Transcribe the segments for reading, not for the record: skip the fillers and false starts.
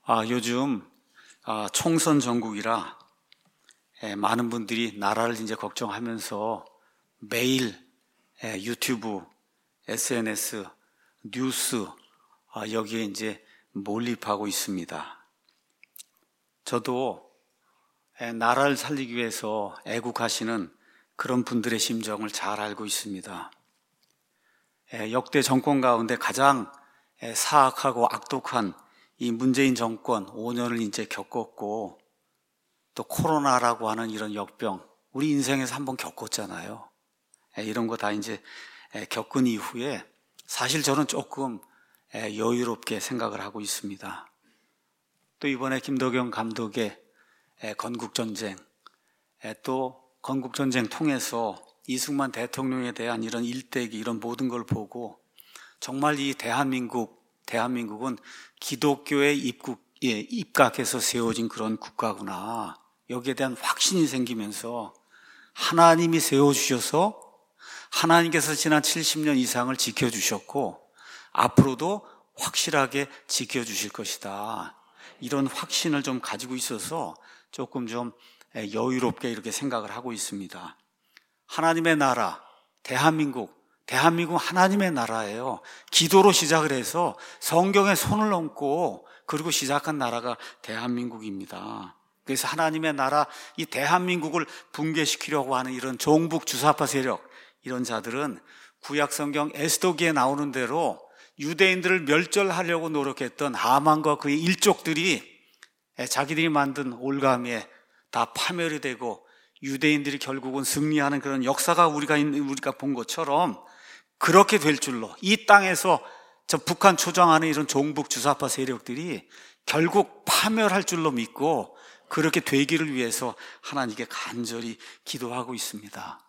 요즘 총선 전국이라 많은 분들이 나라를 이제 걱정하면서 매일 유튜브, SNS, 뉴스 여기에 이제 몰입하고 있습니다. 저도 나라를 살리기 위해서 애국하시는 그런 분들의 심정을 잘 알고 있습니다. 역대 정권 가운데 가장 사악하고 악독한 이 문재인 정권 5년을 이제 겪었고, 또 코로나라고 하는 이런 역병 우리 인생에서 한번 겪었잖아요. 이런 거 다 이제 겪은 이후에 사실 저는 조금 여유롭게 생각을 하고 있습니다. 또 이번에 김덕영 감독의 건국전쟁, 또 건국전쟁 통해서 이승만 대통령에 대한 이런 일대기, 이런 모든 걸 보고 정말 이 대한민국은 기독교에 입각해서 세워진 그런 국가구나. 여기에 대한 확신이 생기면서 하나님이 세워주셔서 하나님께서 지난 70년 이상을 지켜주셨고 앞으로도 확실하게 지켜주실 것이다. 이런 확신을 좀 가지고 있어서 조금 좀 여유롭게 이렇게 생각을 하고 있습니다. 하나님의 나라, 대한민국은 하나님의 나라예요. 기도로 시작을 해서 성경에 손을 얹고 그리고 시작한 나라가 대한민국입니다. 그래서 하나님의 나라, 이 대한민국을 붕괴시키려고 하는 이런 종북 주사파 세력, 이런 자들은 구약 성경 에스더기에 나오는 대로 유대인들을 멸절하려고 노력했던 하만과 그의 일족들이 자기들이 만든 올가미에 다 파멸이 되고 유대인들이 결국은 승리하는 그런 역사가 우리가 본 것처럼 그렇게 될 줄로, 이 땅에서 저 북한 초장하는 이런 종북 주사파 세력들이 결국 파멸할 줄로 믿고 그렇게 되기를 위해서 하나님께 간절히 기도하고 있습니다.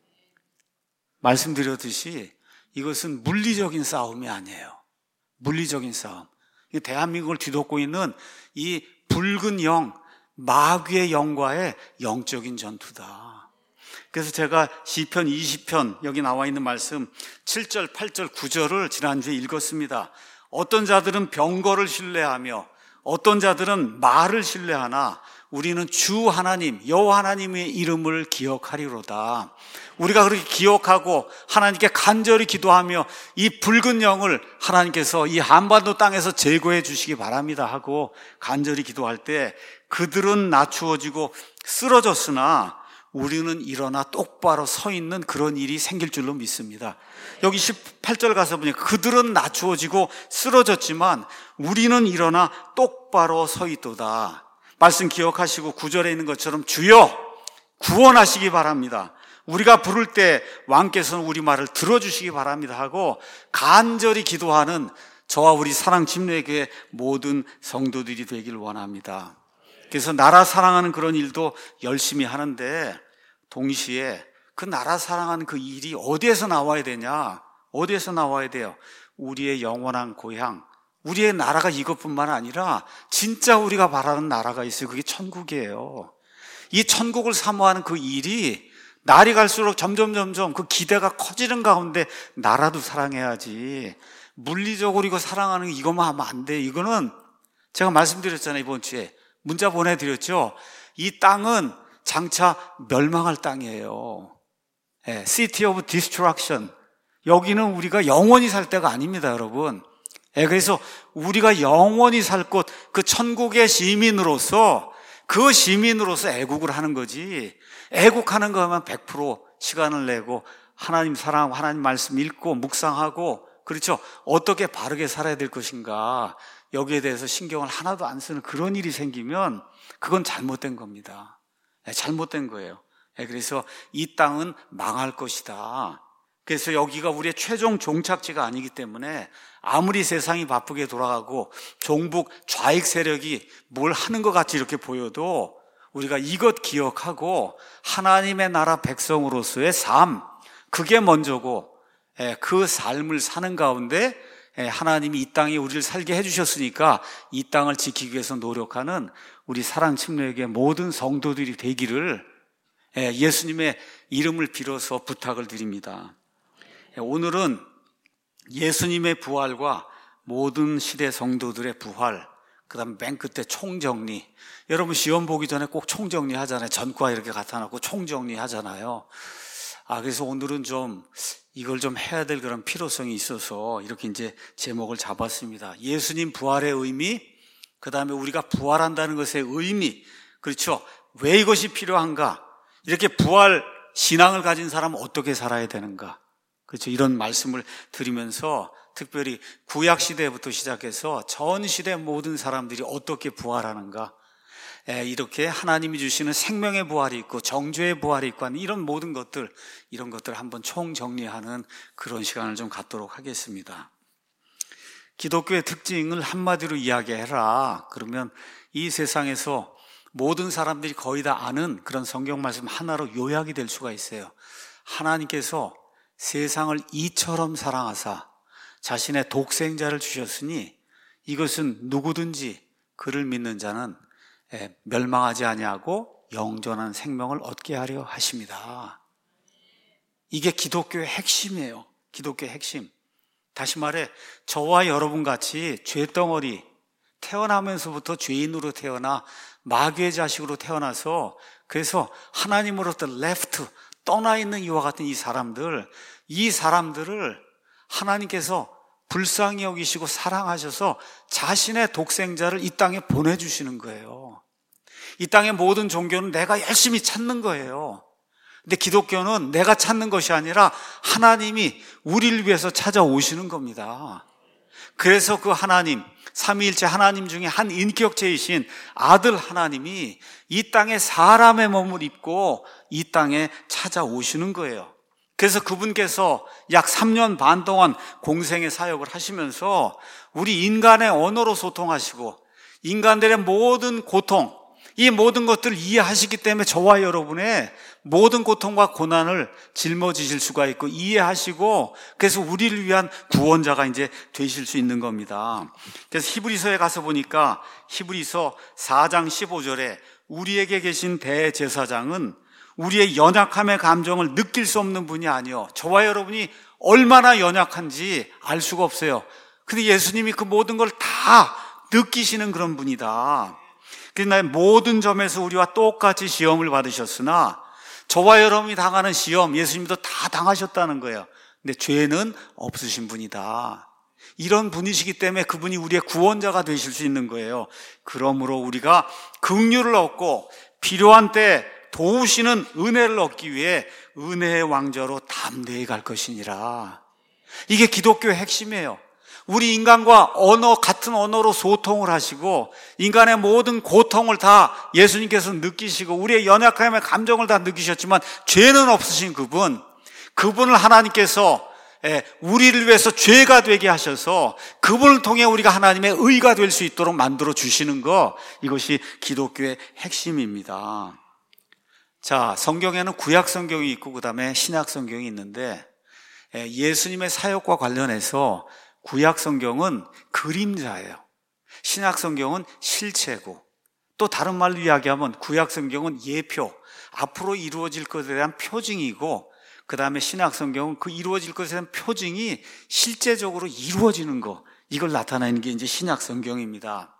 말씀드렸듯이 이것은 물리적인 싸움이 아니에요. 물리적인 싸움. 대한민국을 뒤덮고 있는 이 붉은 영, 마귀의 영과의 영적인 전투다. 그래서 제가 시편 20편 여기 나와 있는 말씀 7절, 8절, 9절을 지난주에 읽었습니다. 어떤 자들은 병거를 신뢰하며 어떤 자들은 말을 신뢰하나 우리는 주 하나님, 여호와 하나님의 이름을 기억하리로다. 우리가 그렇게 기억하고 하나님께 간절히 기도하며 이 붉은 영을 하나님께서 이 한반도 땅에서 제거해 주시기 바랍니다 하고 간절히 기도할 때 그들은 낮추어지고 쓰러졌으나 우리는 일어나 똑바로 서 있는 그런 일이 생길 줄로 믿습니다. 여기 18절 가서 보니까 그들은 낮추어지고 쓰러졌지만 우리는 일어나 똑바로 서 있도다. 말씀 기억하시고 9절에 있는 것처럼 주여 구원하시기 바랍니다. 우리가 부를 때 왕께서는 우리 말을 들어주시기 바랍니다 하고 간절히 기도하는 저와 우리 사랑 침례교회 모든 성도들이 되길 원합니다. 그래서 나라 사랑하는 그런 일도 열심히 하는데 동시에 그 나라 사랑하는 그 일이 어디에서 나와야 되냐? 어디에서 나와야 돼요? 우리의 영원한 고향, 우리의 나라가 이것뿐만 아니라 진짜 우리가 바라는 나라가 있어요. 그게 천국이에요. 이 천국을 사모하는 그 일이 날이 갈수록 점점 그 기대가 커지는 가운데 나라도 사랑해야지. 물리적으로 이거 사랑하는 이것만 하면 안 돼. 이거는 제가 말씀드렸잖아요. 이번 주에 문자 보내드렸죠. 이 땅은 장차 멸망할 땅이에요. City of Destruction. 여기는 우리가 영원히 살 때가 아닙니다, 여러분. 그래서 우리가 영원히 살 곳, 그 천국의 시민으로서 애국을 하는 거지. 애국하는 거 하면 100% 시간을 내고 하나님 사랑하고 하나님 말씀 읽고 묵상하고, 그렇죠? 어떻게 바르게 살아야 될 것인가, 여기에 대해서 신경을 하나도 안 쓰는 그런 일이 생기면 그건 잘못된 겁니다. 잘못된 거예요. 그래서 이 땅은 망할 것이다. 그래서 여기가 우리의 최종 종착지가 아니기 때문에 아무리 세상이 바쁘게 돌아가고 종북 좌익 세력이 뭘 하는 것 같이 이렇게 보여도 우리가 이것 기억하고 하나님의 나라 백성으로서의 삶, 그게 먼저고 그 삶을 사는 가운데 하나님이 이 땅에 우리를 살게 해주셨으니까 이 땅을 지키기 위해서 노력하는 우리 사랑 침례교회 모든 성도들이 되기를 예수님의 이름을 빌어서 부탁을 드립니다. 오늘은 예수님의 부활과 모든 시대 성도들의 부활, 그 다음에 맨 끝에 총정리. 여러분 시험 보기 전에 꼭 총정리 하잖아요. 전과 이렇게 갖다 놓고 총정리 하잖아요. 그래서 오늘은 좀 이걸 좀 해야 될 그런 필요성이 있어서 이렇게 이제 제목을 잡았습니다. 예수님 부활의 의미, 그 다음에 우리가 부활한다는 것의 의미, 그렇죠? 왜 이것이 필요한가? 이렇게 부활 신앙을 가진 사람은 어떻게 살아야 되는가? 그렇죠? 이런 말씀을 드리면서 특별히 구약 시대부터 시작해서 전 시대 모든 사람들이 어떻게 부활하는가? 이렇게 하나님이 주시는 생명의 부활이 있고 정죄의 부활이 있고 하는 이런 모든 것들, 이런 것들을 한번 총정리하는 그런 시간을 좀 갖도록 하겠습니다. 기독교의 특징을 한마디로 이야기해라. 그러면 이 세상에서 모든 사람들이 거의 다 아는 그런 성경 말씀 하나로 요약이 될 수가 있어요. 하나님께서 세상을 이처럼 사랑하사 자신의 독생자를 주셨으니 이것은 누구든지 그를 믿는 자는 멸망하지 아니하고 영존한 생명을 얻게 하려 하십니다. 이게 기독교의 핵심이에요. 기독교의 핵심. 다시 말해 저와 여러분 같이 죄덩어리, 태어나면서부터 죄인으로 태어나 마귀의 자식으로 태어나서 그래서 하나님으로부터 레프트, 떠나 있는 이와 같은 이 사람들을 하나님께서 불쌍히 여기시고 사랑하셔서 자신의 독생자를 이 땅에 보내주시는 거예요. 이 땅의 모든 종교는 내가 열심히 찾는 거예요. 근데 기독교는 내가 찾는 것이 아니라 하나님이 우리를 위해서 찾아오시는 겁니다. 그래서 그 하나님, 삼위일체 하나님 중에 한 인격체이신 아들 하나님이 이 땅에 사람의 몸을 입고 이 땅에 찾아오시는 거예요. 그래서 그분께서 약 3년 반 동안 공생의 사역을 하시면서 우리 인간의 언어로 소통하시고 인간들의 모든 고통, 이 모든 것들을 이해하시기 때문에 저와 여러분의 모든 고통과 고난을 짊어지실 수가 있고 이해하시고 그래서 우리를 위한 구원자가 이제 되실 수 있는 겁니다. 그래서 히브리서에 가서 보니까 히브리서 4장 15절에 우리에게 계신 대제사장은 우리의 연약함의 감정을 느낄 수 없는 분이 아니요. 저와 여러분이 얼마나 연약한지 알 수가 없어요. 근데 예수님이 그 모든 걸 다 느끼시는 그런 분이다. 그러나 모든 점에서 우리와 똑같이 시험을 받으셨으나 저와 여러분이 당하는 시험 예수님도 다 당하셨다는 거예요. 근데 죄는 없으신 분이다. 이런 분이시기 때문에 그분이 우리의 구원자가 되실 수 있는 거예요. 그러므로 우리가 긍휼을 얻고 필요한 때 도우시는 은혜를 얻기 위해 은혜의 왕좌로 담대히 갈 것이니라. 이게 기독교의 핵심이에요. 우리 인간과 같은 언어로 소통을 하시고 인간의 모든 고통을 다 예수님께서 느끼시고 우리의 연약함의 감정을 다 느끼셨지만 죄는 없으신 그분을 하나님께서 우리를 위해서 죄가 되게 하셔서 그분을 통해 우리가 하나님의 의가 될 수 있도록 만들어 주시는 거, 이것이 기독교의 핵심입니다. 자, 성경에는 구약 성경이 있고 그다음에 신약 성경이 있는데 예수님의 사역과 관련해서 구약 성경은 그림자예요. 신약 성경은 실체고 또 다른 말로 이야기하면 구약 성경은 예표, 앞으로 이루어질 것에 대한 표징이고 그다음에 신약 성경은 그 이루어질 것에 대한 표징이 실제적으로 이루어지는 거, 이걸 나타내는 게 이제 신약 성경입니다.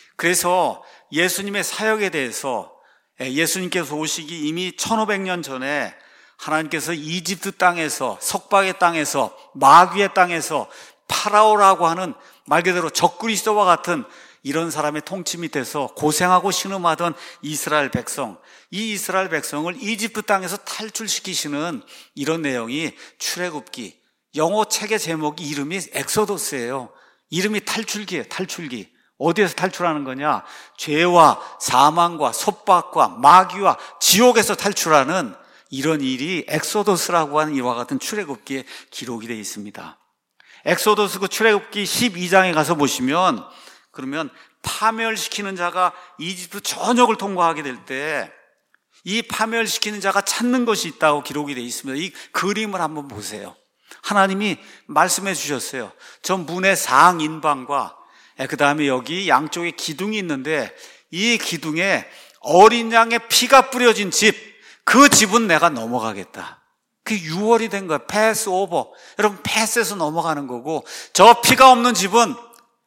그래서 예수님의 사역에 대해서 예수님께서 오시기 이미 1500년 전에 하나님께서 이집트 땅에서 석박의 땅에서 마귀의 땅에서 파라오라고 하는 말 그대로 적그리스도와 같은 이런 사람의 통치 밑에서 고생하고 신음하던 이스라엘 백성, 이 이스라엘 백성을 이집트 땅에서 탈출시키시는 이런 내용이 출애굽기, 영어 책의 제목이 이름이 엑소더스예요. 이름이 탈출기예요. 탈출기. 어디에서 탈출하는 거냐? 죄와 사망과 속박과 마귀와 지옥에서 탈출하는 이런 일이 엑소더스라고 하는 이와 같은 출애굽기에 기록이 되어 있습니다. 엑소더스 그 출애굽기 12장에 가서 보시면 그러면 파멸시키는 자가 이집트 전역을 통과하게 될 때 이 파멸시키는 자가 찾는 것이 있다고 기록이 되어 있습니다. 이 그림을 한번 보세요. 하나님이 말씀해 주셨어요. 저 문의 상인방과 그 다음에 여기 양쪽에 기둥이 있는데 이 기둥에 어린 양의 피가 뿌려진 집, 그 집은 내가 넘어가겠다. 그게 6월이 된 거예요. 패스 오버. 여러분 패스해서 넘어가는 거고 저 피가 없는 집은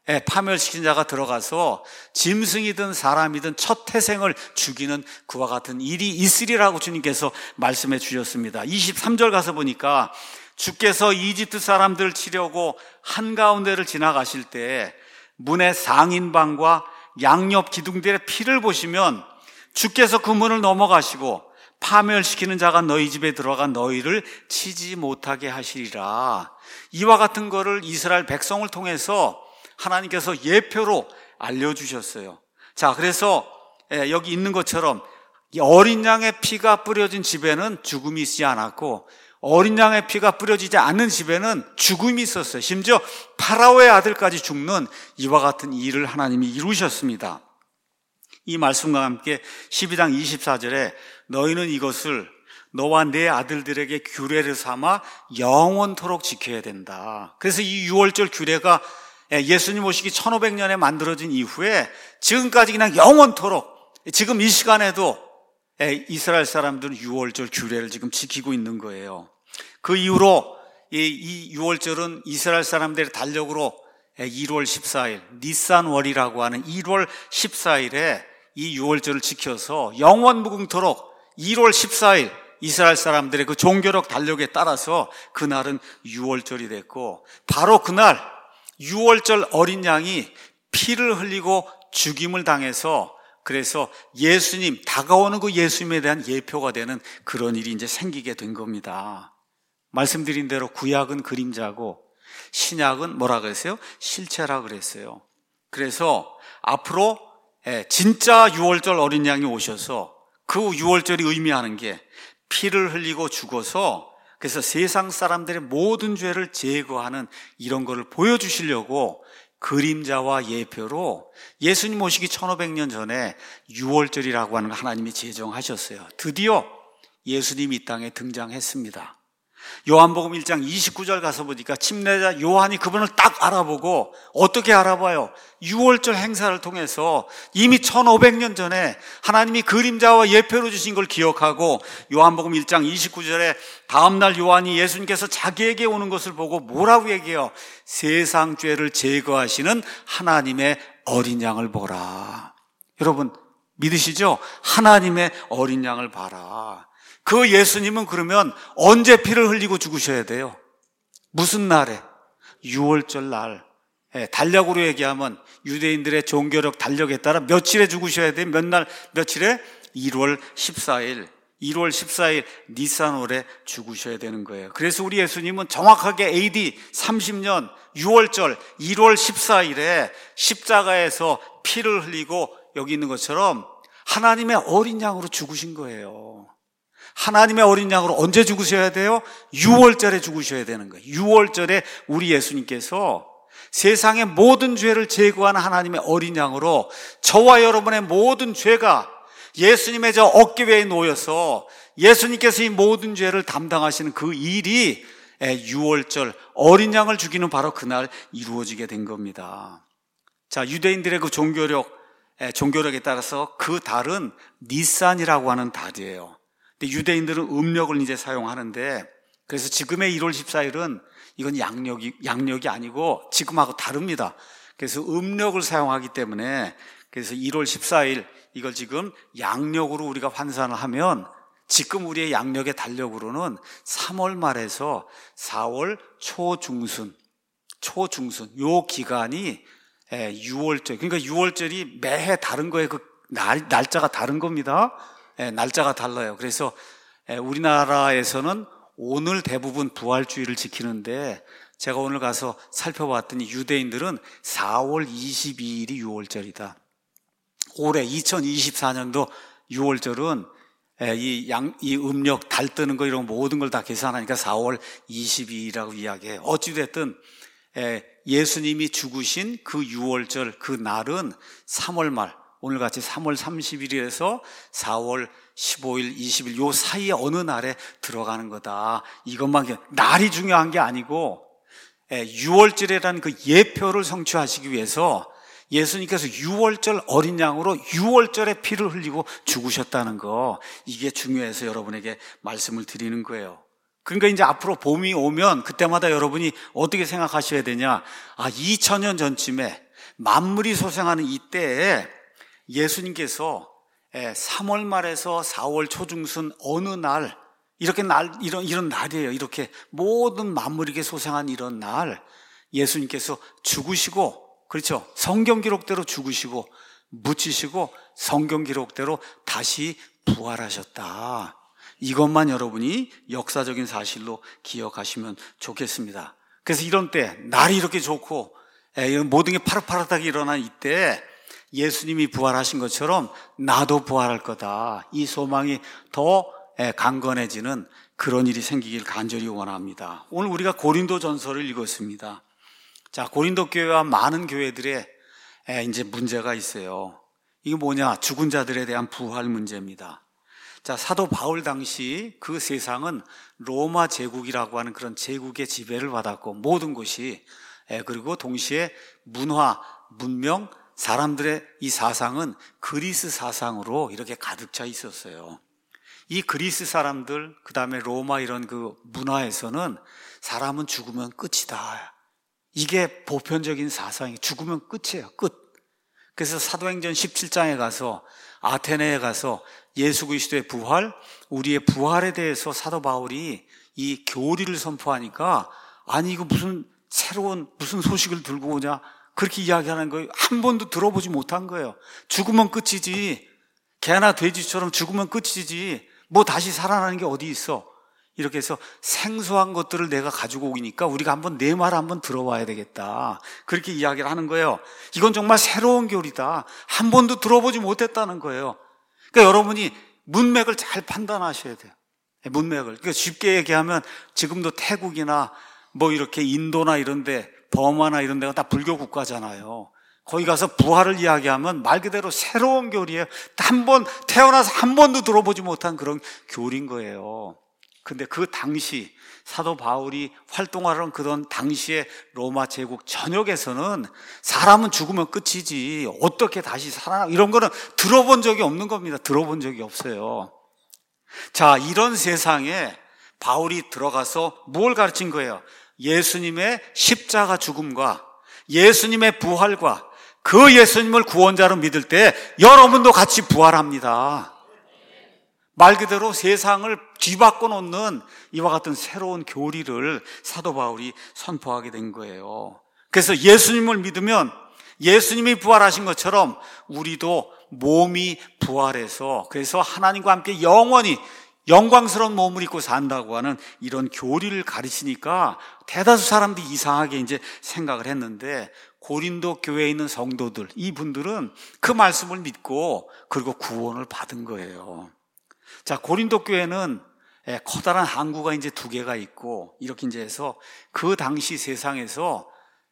파멸시킨 자가 들어가서 짐승이든 사람이든 첫 태생을 죽이는 그와 같은 일이 있으리라고 주님께서 말씀해 주셨습니다. 23절 가서 보니까 주께서 이집트 사람들을 치려고 한가운데를 지나가실 때 문의 상인방과 양옆 기둥들의 피를 보시면 주께서 그 문을 넘어가시고 파멸시키는 자가 너희 집에 들어가 너희를 치지 못하게 하시리라. 이와 같은 거를 이스라엘 백성을 통해서 하나님께서 예표로 알려주셨어요. 자, 그래서 여기 있는 것처럼 어린 양의 피가 뿌려진 집에는 죽음이 있지 않았고 어린 양의 피가 뿌려지지 않는 집에는 죽음이 있었어요. 심지어 파라오의 아들까지 죽는 이와 같은 일을 하나님이 이루셨습니다. 이 말씀과 함께 12장 24절에 너희는 이것을 너와 내 아들들에게 규례를 삼아 영원토록 지켜야 된다. 그래서 이 유월절 규례가 예수님 오시기 1500년에 만들어진 이후에 지금까지 그냥 영원토록 지금 이 시간에도 이스라엘 사람들은 유월절 규례를 지금 지키고 있는 거예요. 그 이후로 이 유월절은 이스라엘 사람들의 달력으로 1월 14일 니산월이라고 하는 1월 14일에 이 유월절을 지켜서 영원무궁토록 1월 14일 이스라엘 사람들의 그 종교력 달력에 따라서 그날은 유월절이 됐고 바로 그날 유월절 어린 양이 피를 흘리고 죽임을 당해서 그래서 예수님, 다가오는 그 예수님에 대한 예표가 되는 그런 일이 이제 생기게 된 겁니다. 말씀드린 대로 구약은 그림자고 신약은 뭐라 그랬어요? 실체라 그랬어요. 그래서 앞으로 진짜 유월절 어린 양이 오셔서 그 유월절이 의미하는 게 피를 흘리고 죽어서 그래서 세상 사람들의 모든 죄를 제거하는 이런 거를 보여주시려고 그림자와 예표로 예수님 오시기 1500년 전에 유월절이라고 하는 걸 하나님이 제정하셨어요. 드디어 예수님이 이 땅에 등장했습니다. 요한복음 1장 29절 가서 보니까 침례자 요한이 그분을 딱 알아보고 어떻게 알아봐요? 유월절 행사를 통해서 이미 1500년 전에 하나님이 그림자와 예표로 주신 걸 기억하고 요한복음 1장 29절에 다음날 요한이 예수님께서 자기에게 오는 것을 보고 뭐라고 얘기해요? 세상 죄를 제거하시는 하나님의 어린 양을 보라. 여러분 믿으시죠? 하나님의 어린 양을 봐라. 그 예수님은 그러면 언제 피를 흘리고 죽으셔야 돼요? 무슨 날에? 유월절 날. 달력으로 얘기하면 유대인들의 종교력 달력에 따라 며칠에 죽으셔야 돼요? 몇 날, 며칠에? 1월 14일. 1월 14일 니산월에 죽으셔야 되는 거예요. 그래서 우리 예수님은 정확하게 AD 30년 6월절 1월 14일에 십자가에서 피를 흘리고 여기 있는 것처럼 하나님의 어린 양으로 죽으신 거예요. 하나님의 어린 양으로 언제 죽으셔야 돼요? 6월절에 죽으셔야 되는 거예요. 6월절에 우리 예수님께서 세상의 모든 죄를 제거하는 하나님의 어린 양으로 저와 여러분의 모든 죄가 예수님의 저 어깨 위에 놓여서 예수님께서 이 모든 죄를 담당하시는 그 일이 6월절 어린 양을 죽이는 바로 그날 이루어지게 된 겁니다. 자, 유대인들의 그 종교력에 따라서 그 달은 니산이라고 하는 달이에요. 근데 유대인들은 음력을 이제 사용하는데 그래서 지금의 1월 14일은 이건 양력이 아니고 지금하고 다릅니다. 그래서 음력을 사용하기 때문에 그래서 1월 14일 이걸 지금 양력으로 우리가 환산을 하면 지금 우리의 양력의 달력으로는 3월 말에서 4월 초중순 요 기간이 6월절. 그러니까 6월절이 매해 다른 거예요. 그 날짜가 다른 겁니다. 날짜가 달라요. 그래서 우리나라에서는 오늘 대부분 부활주의를 지키는데 제가 오늘 가서 살펴봤더니 유대인들은 4월 22일이 6월절이다. 올해 2024년도 6월절은 이 음력 달 뜨는 거 이런 모든 걸 다 계산하니까 4월 22일이라고 이야기해요. 어찌됐든 예수님이 죽으신 그 6월절 그 날은 3월 말 오늘같이 3월 30일에서 4월 15일, 20일 요 사이에 어느 날에 들어가는 거다. 이것만 날이 중요한 게 아니고 6월절이라는 그 예표를 성취하시기 위해서 예수님께서 6월절 어린 양으로 6월절에 피를 흘리고 죽으셨다는 거 이게 중요해서 여러분에게 말씀을 드리는 거예요. 그러니까 이제 앞으로 봄이 오면 그때마다 여러분이 어떻게 생각하셔야 되냐? 2000년 전쯤에 만물이 소생하는 이때에 예수님께서 3월 말에서 4월 초중순 어느 날, 이런 날이에요. 이렇게 모든 만물에게 소생한 이런 날, 예수님께서 죽으시고, 그렇죠? 성경 기록대로 죽으시고, 묻히시고, 성경 기록대로 다시 부활하셨다. 이것만 여러분이 역사적인 사실로 기억하시면 좋겠습니다. 그래서 이런 때, 날이 이렇게 좋고, 모든 게 파릇파릇하게 일어난 이때, 예수님이 부활하신 것처럼 나도 부활할 거다. 이 소망이 더 강건해지는 그런 일이 생기길 간절히 원합니다. 오늘 우리가 고린도 전서를 읽었습니다. 자, 고린도 교회와 많은 교회들의 이제 문제가 있어요. 이게 뭐냐? 죽은 자들에 대한 부활 문제입니다. 자, 사도 바울 당시 그 세상은 로마 제국이라고 하는 그런 제국의 지배를 받았고, 모든 것이, 그리고 동시에 문화, 문명, 사람들의 이 사상은 그리스 사상으로 이렇게 가득 차 있었어요. 이 그리스 사람들, 그 다음에 로마 이런 그 문화에서는 사람은 죽으면 끝이다. 이게 보편적인 사상이, 죽으면 끝이에요. 끝. 그래서 사도행전 17장에 가서, 아테네에 가서 예수 그리스도의 부활, 우리의 부활에 대해서 사도 바울이 이 교리를 선포하니까, 아니 이거 무슨 새로운 무슨 소식을 들고 오냐, 그렇게 이야기하는 거예요. 한 번도 들어보지 못한 거예요. 죽으면 끝이지, 개나 돼지처럼 죽으면 끝이지, 뭐 다시 살아나는 게 어디 있어. 이렇게 해서 생소한 것들을 내가 가지고 오니까 우리가 한번 내 말 한번 들어봐야 되겠다, 그렇게 이야기를 하는 거예요. 이건 정말 새로운 교리다, 한 번도 들어보지 못했다는 거예요. 그러니까 여러분이 문맥을 잘 판단하셔야 돼요. 문맥을. 그러니까 쉽게 얘기하면 지금도 태국이나 뭐 이렇게 인도나 이런 데, 버마나 이런 데가 다 불교 국가잖아요. 거기 가서 부활을 이야기하면 말 그대로 새로운 교리예요. 한 번 태어나서 한 번도 들어보지 못한 그런 교리인 거예요. 근데 그 당시 사도 바울이 활동하던 그런 당시의 로마 제국 전역에서는 사람은 죽으면 끝이지 어떻게 다시 살아나, 이런 거는 들어본 적이 없는 겁니다. 들어본 적이 없어요. 자, 이런 세상에 바울이 들어가서 뭘 가르친 거예요? 예수님의 십자가 죽음과 예수님의 부활과 그 예수님을 구원자로 믿을 때 여러분도 같이 부활합니다. 말 그대로 세상을 뒤바꿔 놓는 이와 같은 새로운 교리를 사도 바울이 선포하게 된 거예요. 그래서 예수님을 믿으면 예수님이 부활하신 것처럼 우리도 몸이 부활해서, 그래서 하나님과 함께 영원히 영광스러운 몸을 입고 산다고 하는 이런 교리를 가르치니까 대다수 사람들이 이상하게 이제 생각을 했는데, 고린도 교회에 있는 성도들, 이분들은 그 말씀을 믿고 그리고 구원을 받은 거예요. 자, 고린도 교회는 커다란 항구가 이제 2개가 있고, 이렇게 이제 해서 그 당시 세상에서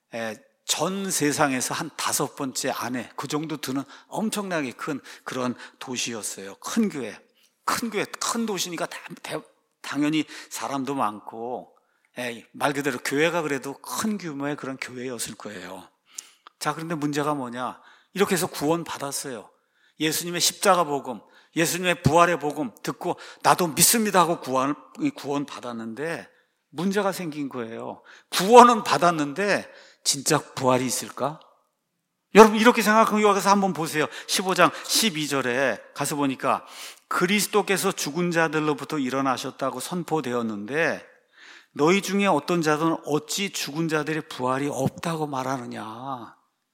전 세상에서 한 5번째 안에 그 정도 드는 엄청나게 큰 그런 도시였어요. 큰 교회, 큰 도시니까 당연히 사람도 많고, 말 그대로 교회가 그래도 큰 규모의 그런 교회였을 거예요. 자, 그런데 문제가 뭐냐? 이렇게 해서 구원 받았어요. 예수님의 십자가 복음, 예수님의 부활의 복음 듣고 나도 믿습니다 하고 구원 받았는데 문제가 생긴 거예요. 구원은 받았는데 진짜 부활이 있을까? 여러분 이렇게 생각하고 여기서 한번 보세요. 15장 12절에 가서 보니까 그리스도께서 죽은 자들로부터 일어나셨다고 선포되었는데 너희 중에 어떤 자들은 어찌 죽은 자들의 부활이 없다고 말하느냐.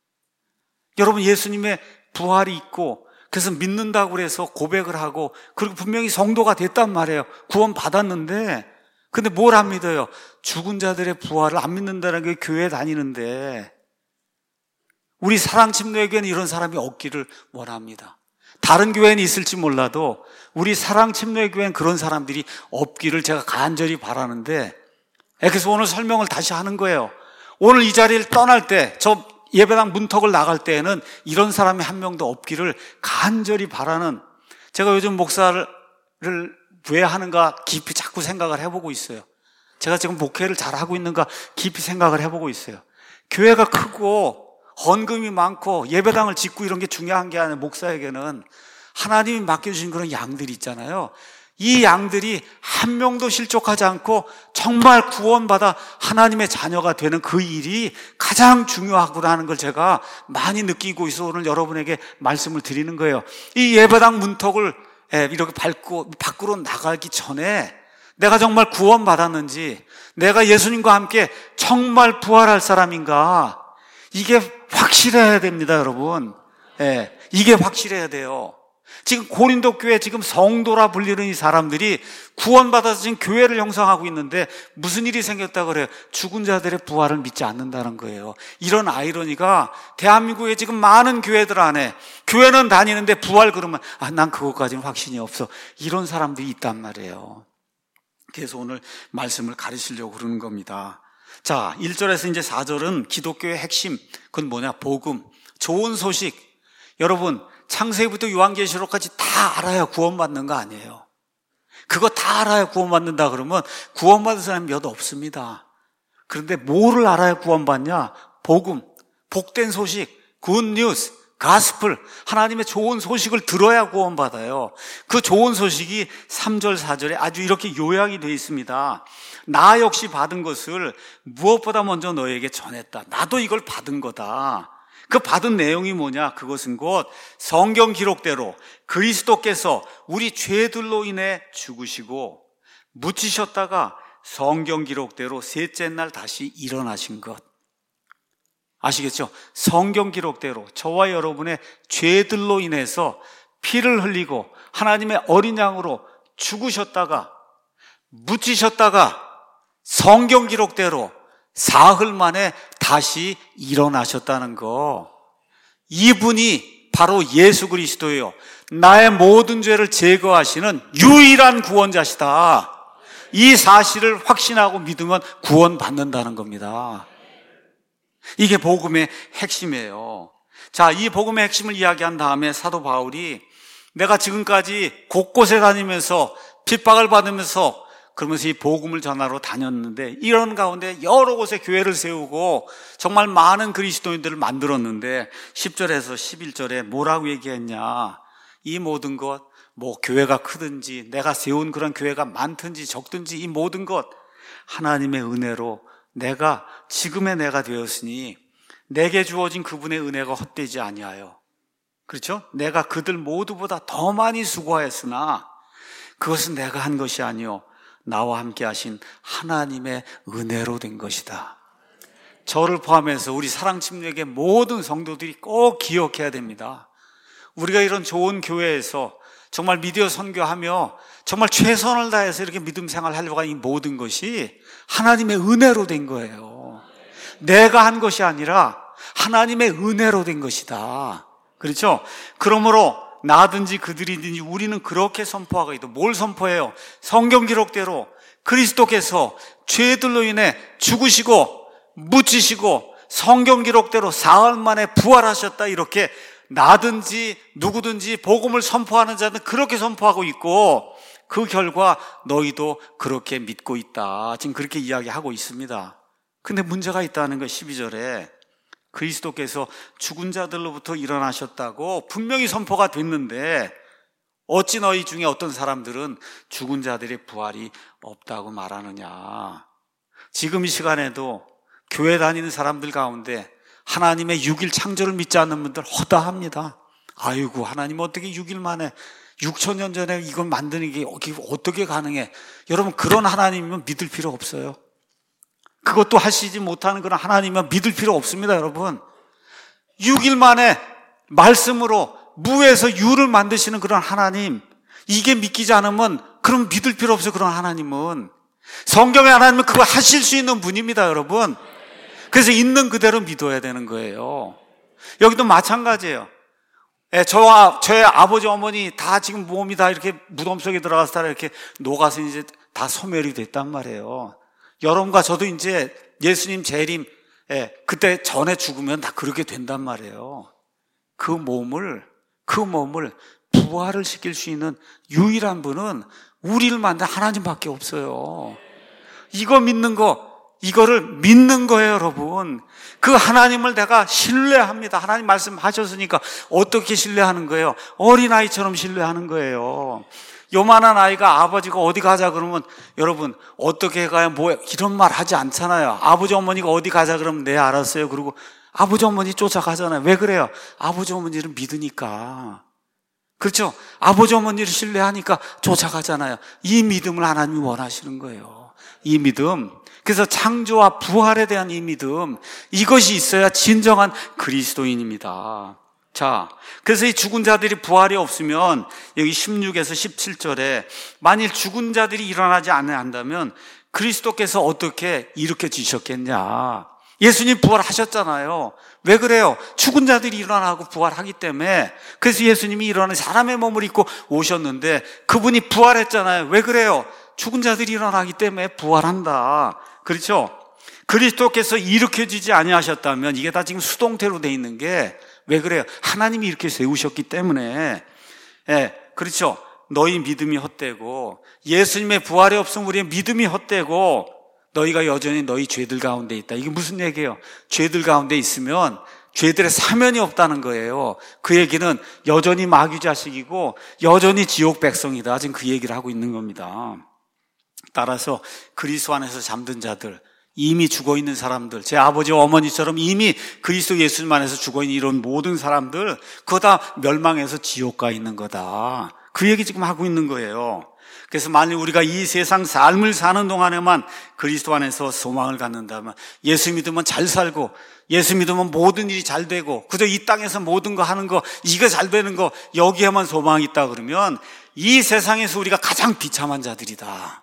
여러분 예수님의 부활이 있고 그래서 믿는다고 그래서 고백을 하고 그리고 분명히 성도가 됐단 말이에요. 구원 받았는데 근데 뭘 안 믿어요? 죽은 자들의 부활을 안 믿는다는 게 교회 다니는데. 우리 사랑침노교회는 이런 사람이 없기를 원합니다. 다른 교회는 있을지 몰라도 우리 사랑침노교회는 그런 사람들이 없기를 제가 간절히 바라는데, 그래서 오늘 설명을 다시 하는 거예요. 오늘 이 자리를 떠날 때, 저 예배당 문턱을 나갈 때에는 이런 사람이 한 명도 없기를 간절히 바라는, 제가 요즘 목사를 왜 하는가 깊이 자꾸 생각을 해보고 있어요. 제가 지금 목회를 잘하고 있는가 깊이 생각을 해보고 있어요. 교회가 크고 헌금이 많고 예배당을 짓고 이런 게 중요한 게 아니라 목사에게는 하나님이 맡겨주신 그런 양들이 있잖아요. 이 양들이 한 명도 실족하지 않고 정말 구원받아 하나님의 자녀가 되는 그 일이 가장 중요하구나 걸 제가 많이 느끼고 있어 오늘 여러분에게 말씀을 드리는 거예요. 이 예배당 문턱을 이렇게 밟고 밖으로 나가기 전에 내가 정말 구원받았는지, 내가 예수님과 함께 정말 부활할 사람인가, 이게 확실해야 됩니다, 여러분. 이게 확실해야 돼요. 지금 고린도 교회 지금 성도라 불리는 이 사람들이 구원받아서 지금 교회를 형성하고 있는데 무슨 일이 생겼다 그래요? 죽은 자들의 부활을 믿지 않는다는 거예요. 이런 아이러니가 대한민국에 지금 많은 교회들 안에, 교회는 다니는데 부활 그러면 난 그것까지는 확신이 없어, 이런 사람들이 있단 말이에요. 그래서 오늘 말씀을 가르치려고 그러는 겁니다. 자, 1절에서 이제 4절은 기독교의 핵심, 그건 뭐냐? 복음, 좋은 소식. 여러분, 창세기부터 요한계시록까지 다 알아야 구원받는 거 아니에요. 그거 다 알아야 구원받는다 그러면 구원받은 사람이 몇 없습니다. 그런데 뭐를 알아야 구원받냐? 복음, 복된 소식, 굿뉴스, 가스플, 하나님의 좋은 소식을 들어야 구원받아요. 그 좋은 소식이 3절, 4절에 아주 이렇게 요약이 되어 있습니다. 나 역시 받은 것을 무엇보다 먼저 너에게 전했다. 나도 이걸 받은 거다. 그 받은 내용이 뭐냐? 그것은 곧 성경 기록대로 그리스도께서 우리 죄들로 인해 죽으시고 묻히셨다가 성경 기록대로 셋째 날 다시 일어나신 것. 아시겠죠? 성경 기록대로 저와 여러분의 죄들로 인해서 피를 흘리고 하나님의 어린 양으로 죽으셨다가 묻히셨다가 성경 기록대로 사흘 만에 다시 일어나셨다는 거. 이분이 바로 예수 그리스도예요. 나의 모든 죄를 제거하시는 유일한 구원자시다. 이 사실을 확신하고 믿으면 구원받는다는 겁니다. 이게 복음의 핵심이에요. 자, 이 복음의 핵심을 이야기한 다음에 사도 바울이 내가 지금까지 곳곳에 다니면서 핍박을 받으면서 그러면서 이 복음을 전하러 다녔는데, 이런 가운데 여러 곳에 교회를 세우고 정말 많은 그리스도인들을 만들었는데 10절에서 11절에 뭐라고 얘기했냐? 이 모든 것, 뭐 교회가 크든지 내가 세운 그런 교회가 많든지 적든지 이 모든 것 하나님의 은혜로 내가 지금의 내가 되었으니 내게 주어진 그분의 은혜가 헛되지 아니하여, 그렇죠? 내가 그들 모두보다 더 많이 수고하였으나 그것은 내가 한 것이 아니요 나와 함께 하신 하나님의 은혜로 된 것이다. 저를 포함해서 우리 사랑침례교회 모든 성도들이 꼭 기억해야 됩니다. 우리가 이런 좋은 교회에서 정말 미디어 선교하며 정말 최선을 다해서 이렇게 믿음 생활하려고 하는 이 모든 것이 하나님의 은혜로 된 거예요. 내가 한 것이 아니라 하나님의 은혜로 된 것이다. 그렇죠? 그러므로 나든지 그들이든지 우리는 그렇게 선포하고 있다. 뭘 선포해요? 성경 기록대로 그리스도께서 죄들로 인해 죽으시고 묻히시고 성경 기록대로 사흘 만에 부활하셨다. 이렇게 나든지 누구든지 복음을 선포하는 자는 그렇게 선포하고 있고, 그 결과 너희도 그렇게 믿고 있다. 지금 그렇게 이야기하고 있습니다. 근데 문제가 있다는 거 12절에 그리스도께서 죽은 자들로부터 일어나셨다고 분명히 선포가 됐는데 어찌 너희 중에 어떤 사람들은 죽은 자들의 부활이 없다고 말하느냐. 지금 이 시간에도 교회 다니는 사람들 가운데 하나님의 6일 창조를 믿지 않는 분들 허다합니다. 아이고, 하나님 어떻게 6일 만에 6,000년 전에 이걸 만드는 게 어떻게 가능해? 여러분, 그런 하나님이면 믿을 필요 없어요. 그것도 하시지 못하는 그런 하나님이면 믿을 필요 없습니다, 여러분. 6일 만에 말씀으로 무에서 유를 만드시는 그런 하나님, 이게 믿기지 않으면 그럼 믿을 필요 없어요, 그런 하나님은. 성경의 하나님은 그거 하실 수 있는 분입니다, 여러분. 그래서 있는 그대로 믿어야 되는 거예요. 여기도 마찬가지예요. 저의 아버지, 어머니 다 지금 몸이 다 이렇게 무덤 속에 들어가서 다 이렇게 녹아서 이제 다 소멸이 됐단 말이에요. 여러분과 저도 이제 예수님 재림, 그때 전에 죽으면 다 그렇게 된단 말이에요. 그 몸을 부활을 시킬 수 있는 유일한 분은 우리를 만든 하나님밖에 없어요. 이거 믿는 거, 이거를 믿는 거예요, 여러분. 그 하나님을 내가 신뢰합니다. 하나님 말씀하셨으니까 어떻게 신뢰하는 거예요? 어린아이처럼 신뢰하는 거예요. 요만한 아이가 아버지가 어디 가자 그러면 여러분 어떻게 가야 뭐 이런 말 하지 않잖아요. 아버지 어머니가 어디 가자 그러면 네 알았어요. 그리고 아버지 어머니 쫓아가잖아요. 왜 그래요? 아버지 어머니를 믿으니까. 그렇죠? 아버지 어머니를 신뢰하니까 쫓아가잖아요. 이 믿음을 하나님이 원하시는 거예요. 이 믿음. 그래서 창조와 부활에 대한 이 믿음, 이것이 있어야 진정한 그리스도인입니다. 자, 그래서 이 죽은 자들이 부활이 없으면 여기 16에서 17절에 만일 죽은 자들이 일어나지 않는다면 그리스도께서 어떻게 일으켜지셨겠냐. 예수님 부활하셨잖아요. 왜 그래요? 죽은 자들이 일어나고 부활하기 때문에. 그래서 예수님이 일어나 사람의 몸을 입고 오셨는데 그분이 부활했잖아요. 왜 그래요? 죽은 자들이 일어나기 때문에 부활한다. 그렇죠? 그리스도께서 일으켜지지 아니하셨다면 이게 다 지금 수동태로 돼 있는 게 왜 그래요? 하나님이 이렇게 세우셨기 때문에. 그렇죠? 너희 믿음이 헛되고 예수님의 부활이 없으면 우리의 믿음이 헛되고 너희가 여전히 너희 죄들 가운데 있다. 이게 무슨 얘기예요? 죄들 가운데 있으면 죄들의 사면이 없다는 거예요. 그 얘기는 여전히 마귀 자식이고 여전히 지옥 백성이다. 지금 그 얘기를 하고 있는 겁니다. 따라서 그리스도 안에서 잠든 자들, 이미 죽어있는 사람들, 제 아버지와 어머니처럼 이미 그리스도 예수님 안에서 죽어있는 이런 모든 사람들, 그거 다 멸망해서 지옥 가 있는 거다. 그 얘기 지금 하고 있는 거예요. 그래서 만일 우리가 이 세상 삶을 사는 동안에만 그리스도 안에서 소망을 갖는다면, 예수 믿으면 잘 살고 예수 믿으면 모든 일이 잘 되고 그저 이 땅에서 모든 거 하는 거, 이거 잘 되는 거, 여기에만 소망이 있다 그러면 이 세상에서 우리가 가장 비참한 자들이다.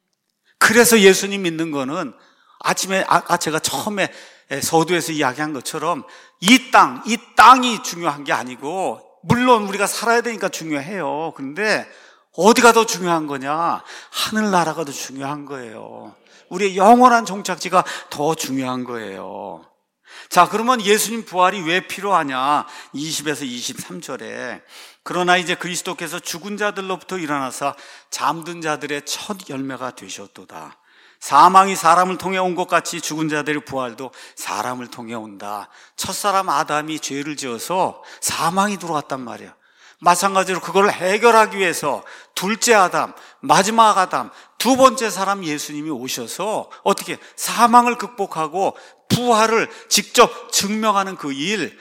그래서 예수님 믿는 거는 아침에 아까 제가 처음에 서두에서 이야기한 것처럼 이 땅이 중요한 게 아니고, 물론 우리가 살아야 되니까 중요해요. 그런데 어디가 더 중요한 거냐? 하늘나라가 더 중요한 거예요. 우리의 영원한 종착지가 더 중요한 거예요. 자, 그러면 예수님 부활이 왜 필요하냐? 20에서 23절에 그러나 이제 그리스도께서 죽은 자들로부터 일어나사 잠든 자들의 첫 열매가 되셨도다. 사망이 사람을 통해 온 것 같이 죽은 자들의 부활도 사람을 통해 온다. 첫사람 아담이 죄를 지어서 사망이 들어왔단 말이에요. 마찬가지로 그걸 해결하기 위해서 둘째 아담, 마지막 아담, 두 번째 사람 예수님이 오셔서 어떻게 사망을 극복하고 부활을 직접 증명하는 그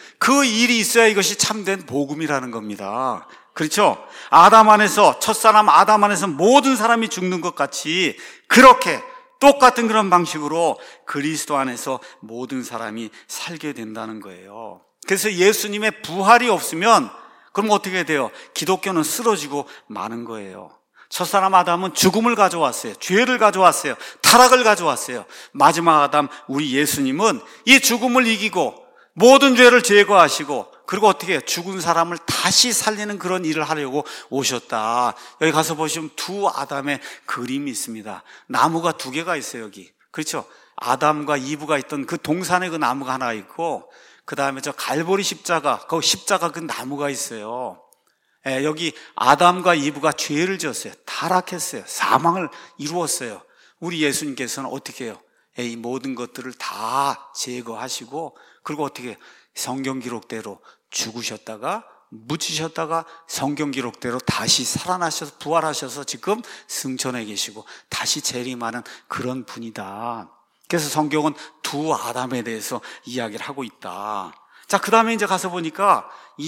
일이 있어야 이것이 참된 복음이라는 겁니다. 그렇죠? 아담 안에서, 첫사람 아담 안에서 모든 사람이 죽는 것 같이 그렇게 똑같은 그런 방식으로 그리스도 안에서 모든 사람이 살게 된다는 거예요. 그래서 예수님의 부활이 없으면 그럼 어떻게 돼요? 기독교는 쓰러지고 마는 거예요. 첫사람 아담은 죽음을 가져왔어요. 죄를 가져왔어요. 타락을 가져왔어요. 마지막 아담 우리 예수님은 이 죽음을 이기고 모든 죄를 제거하시고 그리고 어떻게 해요? 죽은 사람을 다시 살리는 그런 일을 하려고 오셨다. 여기 가서 보시면 두 아담의 그림이 있습니다. 나무가 두 개가 있어요. 여기. 그렇죠? 아담과 이브가 있던 그 동산에 그 나무가 하나 있고 그 다음에 저 갈보리 십자가, 그 십자가 그 나무가 있어요. 여기 아담과 이브가 죄를 지었어요. 타락했어요. 사망을 이루었어요. 우리 예수님께서는 어떻게 해요? 이 모든 것들을 다 제거하시고 그리고 어떻게 해요? 성경 기록대로 죽으셨다가 묻히셨다가 성경 기록대로 다시 살아나셔서 부활하셔서 지금 승천해 계시고 다시 재림하는 그런 분이다. 그래서 성경은 두 아담에 대해서 이야기를 하고 있다. 자, 그 다음에 이제 가서 보니까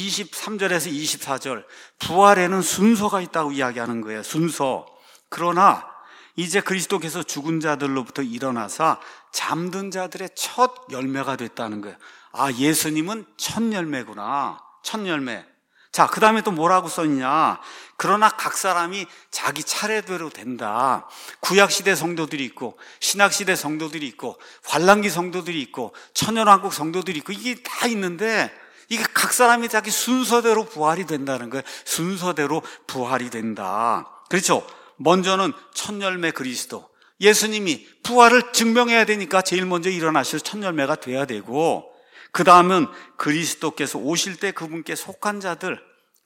23절에서 24절 부활에는 순서가 있다고 이야기하는 거예요. 순서. 그러나 이제 그리스도께서 죽은 자들로부터 일어나사 잠든 자들의 첫 열매가 됐다는 거예요. 아, 예수님은 첫 열매구나. 첫 열매. 자, 그 다음에 또 뭐라고 써있냐. 그러나 각 사람이 자기 차례대로 된다. 구약시대 성도들이 있고 신약시대 성도들이 있고 환란기 성도들이 있고 천연왕국 성도들이 있고 이게 다 있는데 이게 각 사람이 자기 순서대로 부활이 된다는 거예요. 순서대로 부활이 된다. 그렇죠? 먼저는 첫 열매 그리스도. 예수님이 부활을 증명해야 되니까 제일 먼저 일어나실 첫 열매가 돼야 되고 그 다음은 그리스도께서 오실 때 그분께 속한 자들.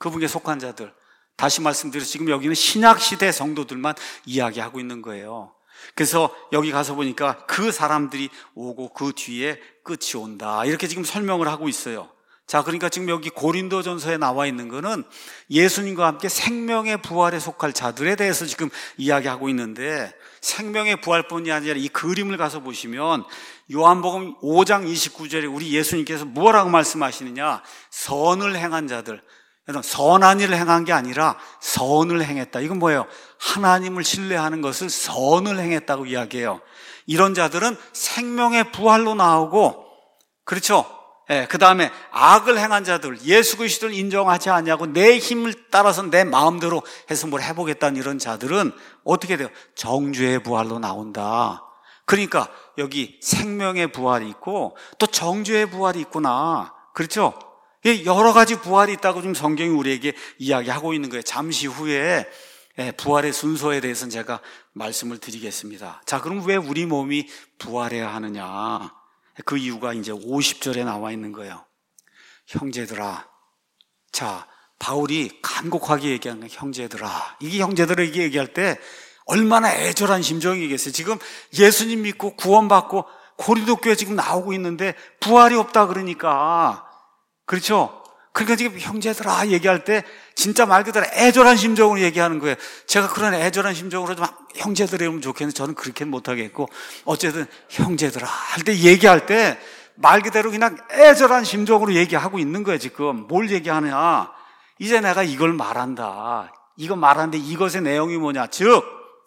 다시 말씀드려서 지금 여기는 신약시대 성도들만 이야기하고 있는 거예요. 그래서 여기 가서 보니까 그 사람들이 오고 그 뒤에 끝이 온다. 이렇게 지금 설명을 하고 있어요. 자, 그러니까 지금 여기 고린도전서에 나와 있는 거는 예수님과 함께 생명의 부활에 속할 자들에 대해서 지금 이야기하고 있는데, 생명의 부활뿐이 아니라 이 그림을 가서 보시면 요한복음 5장 29절에 우리 예수님께서 뭐라고 말씀하시느냐, 선을 행한 자들, 선한 일을 행한 게 아니라 선을 행했다. 이건 뭐예요? 하나님을 신뢰하는 것을 선을 행했다고 이야기해요. 이런 자들은 생명의 부활로 나오고, 그렇죠? 그 다음에 악을 행한 자들, 예수 그리스도를 인정하지 아니하고 내 힘을 따라서 내 마음대로 해서 뭘 해보겠다는 이런 자들은 어떻게 돼요? 정죄의 부활로 나온다. 그러니까 여기 생명의 부활이 있고 또 정죄의 부활이 있구나. 그렇죠? 여러 가지 부활이 있다고 지금 성경이 우리에게 이야기하고 있는 거예요. 잠시 후에 부활의 순서에 대해서는 제가 말씀을 드리겠습니다. 자, 그럼 왜 우리 몸이 부활해야 하느냐? 그 이유가 이제 50절에 나와 있는 거예요. 형제들아. 자, 바울이 간곡하게 얘기하는 거예요. 형제들아. 이게 형제들에게 얘기할 때 얼마나 애절한 심정이겠어요. 지금 예수님 믿고 구원받고 고린도 교회 지금 나오고 있는데 부활이 없다 그러니까. 그렇죠? 그러니까 지금 형제들아 얘기할 때 진짜 말 그대로 애절한 심정으로 얘기하는 거예요. 제가 그런 애절한 심정으로 좀 형제들이 오면 좋겠는데 저는 그렇게는 못하겠고, 어쨌든 형제들아 할 때 얘기할 때 말 그대로 그냥 애절한 심정으로 얘기하고 있는 거예요. 지금 뭘 얘기하느냐, 이제 내가 이걸 말한다. 이거 말하는데 이것의 내용이 뭐냐, 즉